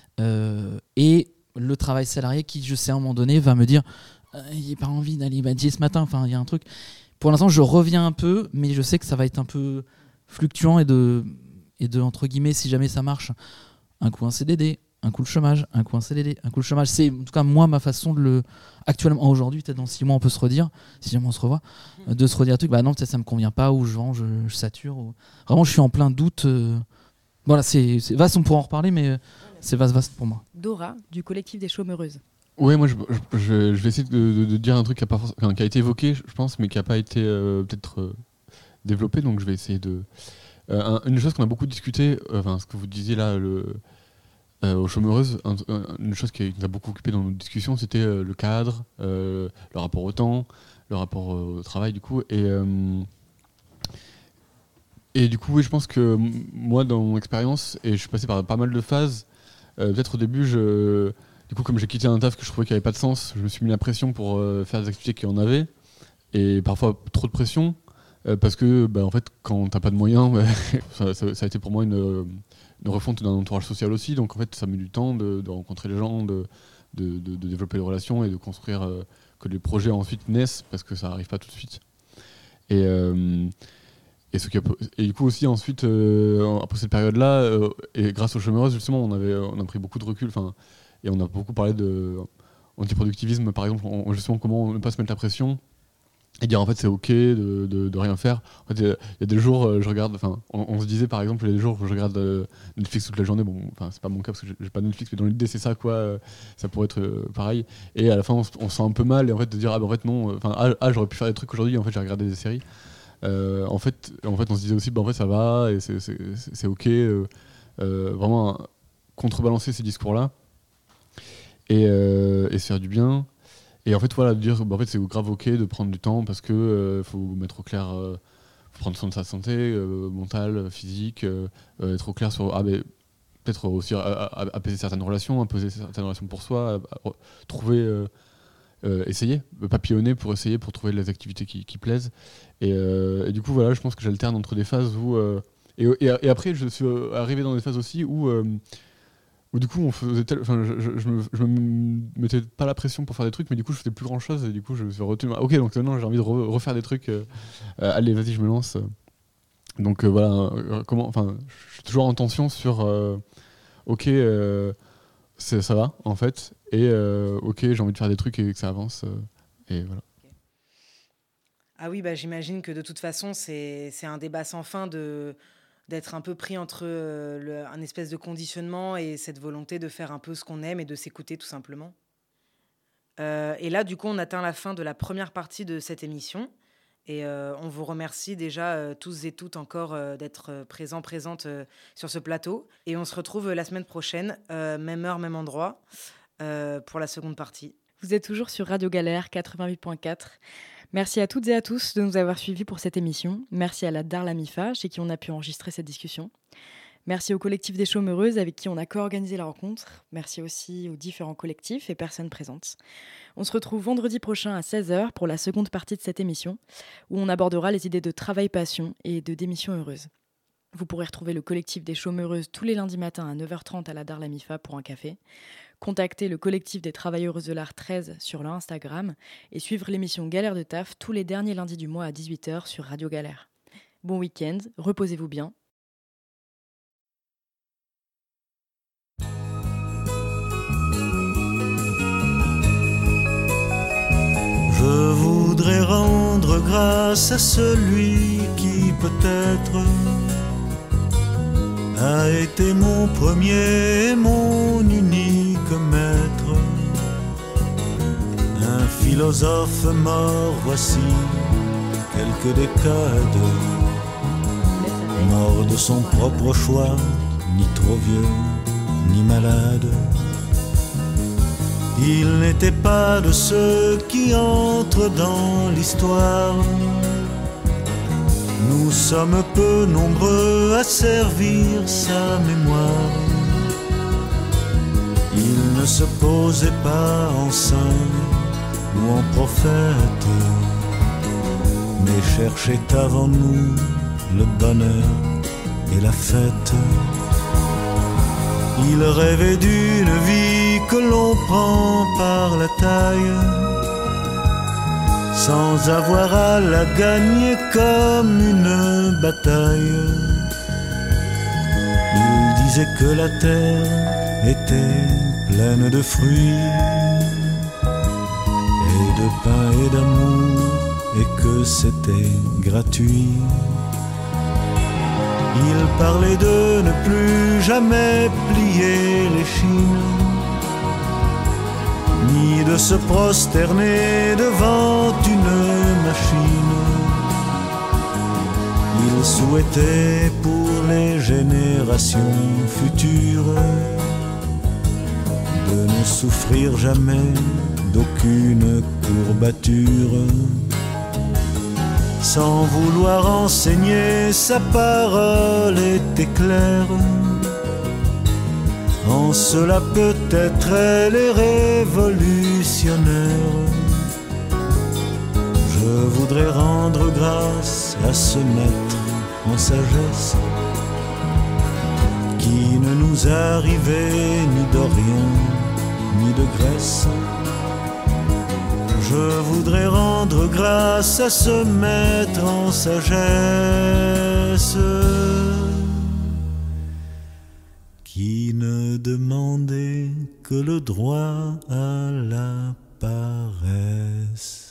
S4: Et le travail salarié qui, je sais, à un moment donné, va me dire il n'a pas envie d'aller badier ce matin. Il y a un truc. Pour l'instant, je reviens un peu, mais je sais que ça va être un peu fluctuant et de entre guillemets, si jamais ça marche, un coup un CDD, un coup le chômage, un coup un CDD, un coup le chômage. C'est en tout cas moi ma façon de actuellement aujourd'hui, peut-être dans 6 mois on peut se redire, si jamais on se revoit, de se redire un truc, non peut-être ça me convient pas, ou je vends, je sature, vraiment je suis en plein doute. Voilà, c'est vaste, on pourra en reparler, mais c'est vaste pour moi.
S1: Dora du collectif des chômeureuses.
S7: Ouais, moi je vais essayer de dire un truc qui a été évoqué, je pense, mais qui n'a pas été peut-être développé, donc je vais essayer de... une chose qu'on a beaucoup discuté, ce que vous disiez là, aux chômeureuses, une chose qui nous a beaucoup occupé dans nos discussions, c'était le cadre, le rapport au temps, le rapport au travail du coup. Et Et du coup, oui, je pense que moi, dans mon expérience, et je suis passé par pas mal de phases, peut-être au début, du coup, comme j'ai quitté un taf que je trouvais qu'il n'y avait pas de sens, je me suis mis la pression pour faire des activités qu'il y en avait, et parfois trop de pression, parce que en fait, quand t'as pas de moyens, ça a été pour moi une refonte d'un entourage social aussi, donc en fait, ça met du temps de rencontrer les gens, de développer des relations et de construire que les projets ensuite naissent, parce que ça n'arrive pas tout de suite. Et du coup aussi ensuite après cette période-là et grâce aux chômeuses justement on a pris beaucoup de recul, et on a beaucoup parlé de antiproductivisme par exemple, justement comment ne pas se mettre la pression et dire en fait c'est ok de rien faire. En fait il y a des jours je regarde, on se disait par exemple il y a des jours où je regarde Netflix toute la journée, c'est pas mon cas parce que j'ai pas Netflix, mais dans l'idée c'est ça quoi, ça pourrait être pareil, et à la fin on se sent un peu mal, et en fait de dire en fait non, j'aurais pu faire des trucs aujourd'hui, en fait j'ai regardé des séries. En fait, on se disait aussi, en fait, ça va, et c'est ok, vraiment contrebalancer ces discours-là, et se faire du bien. Et en fait, voilà, de dire, en fait, c'est grave ok de prendre du temps, parce que faut mettre au clair, faut prendre soin de sa santé mentale, physique, être au clair sur, peut-être aussi apaiser certaines relations, pour soi, trouver. Essayer, papillonner pour trouver les activités qui plaisent. Et du coup, voilà, je pense que j'alterne entre des phases où. Et après, je suis arrivé dans des phases aussi où du coup, on faisait je me mettais pas la pression pour faire des trucs, mais du coup, je faisais plus grand chose. Et du coup, je me suis retenu. Ok, donc maintenant, j'ai envie de refaire des trucs. Allez, vas-y, je me lance. Donc voilà, je suis toujours en tension sur. Ok. Ça va en fait, et ok, j'ai envie de faire des trucs et que ça avance, et voilà.
S2: Ah oui, j'imagine que de toute façon c'est un débat sans fin d'être un peu pris entre un espèce de conditionnement et cette volonté de faire un peu ce qu'on aime et de s'écouter tout simplement. Et là du coup on atteint la fin de la première partie de cette émission. Et on vous remercie déjà tous et toutes encore d'être présentes sur ce plateau. Et on se retrouve la semaine prochaine, même heure, même endroit, pour la seconde partie.
S1: Vous êtes toujours sur Radio Galère 88.4. Merci à toutes et à tous de nous avoir suivis pour cette émission. Merci à la Dar la Mifa, chez qui on a pu enregistrer cette discussion. Merci au collectif des chômeureuses avec qui on a co-organisé la rencontre. Merci aussi aux différents collectifs et personnes présentes. On se retrouve vendredi prochain à 16h pour la seconde partie de cette émission, où on abordera les idées de travail-passion et de démission heureuse. Vous pourrez retrouver le collectif des chômeureuses tous les lundis matins à 9h30 à la Dar la Mifa pour un café. Contactez le collectif des travailleuses de l'art 13 sur leur Instagram et suivre l'émission Galère de Taf tous les derniers lundis du mois à 18h sur Radio Galère. Bon week-end, reposez-vous bien.
S10: Je voudrais rendre grâce à celui qui peut-être a été mon premier et mon unique maître. Un philosophe mort, voici quelques décades. Mort de son propre choix, ni trop vieux, ni malade. Il n'était pas de ceux qui entrent dans l'histoire. Nous sommes peu nombreux à servir sa mémoire. Il ne se posait pas en saint ou en prophète, mais cherchait avant nous le bonheur et la fête. Il rêvait d'une vie que l'on prend par la taille, sans avoir à la gagner comme une bataille. Il disait que la terre était pleine de fruits et de pain et d'amour, et que c'était gratuit. Il parlait de ne plus jamais plier l'échine, ni de se prosterner devant une machine. Il souhaitait pour les générations futures de ne souffrir jamais d'aucune courbature. sans vouloir enseigner, sa parole était claire. En cela peut-être elle est révolutionnaire. Je voudrais rendre grâce à ce maître en sagesse qui ne nous arrivait ni d'Orient ni de Grèce. Je voudrais rendre grâce à ce maître en sagesse qui ne demandait que le droit à la paresse.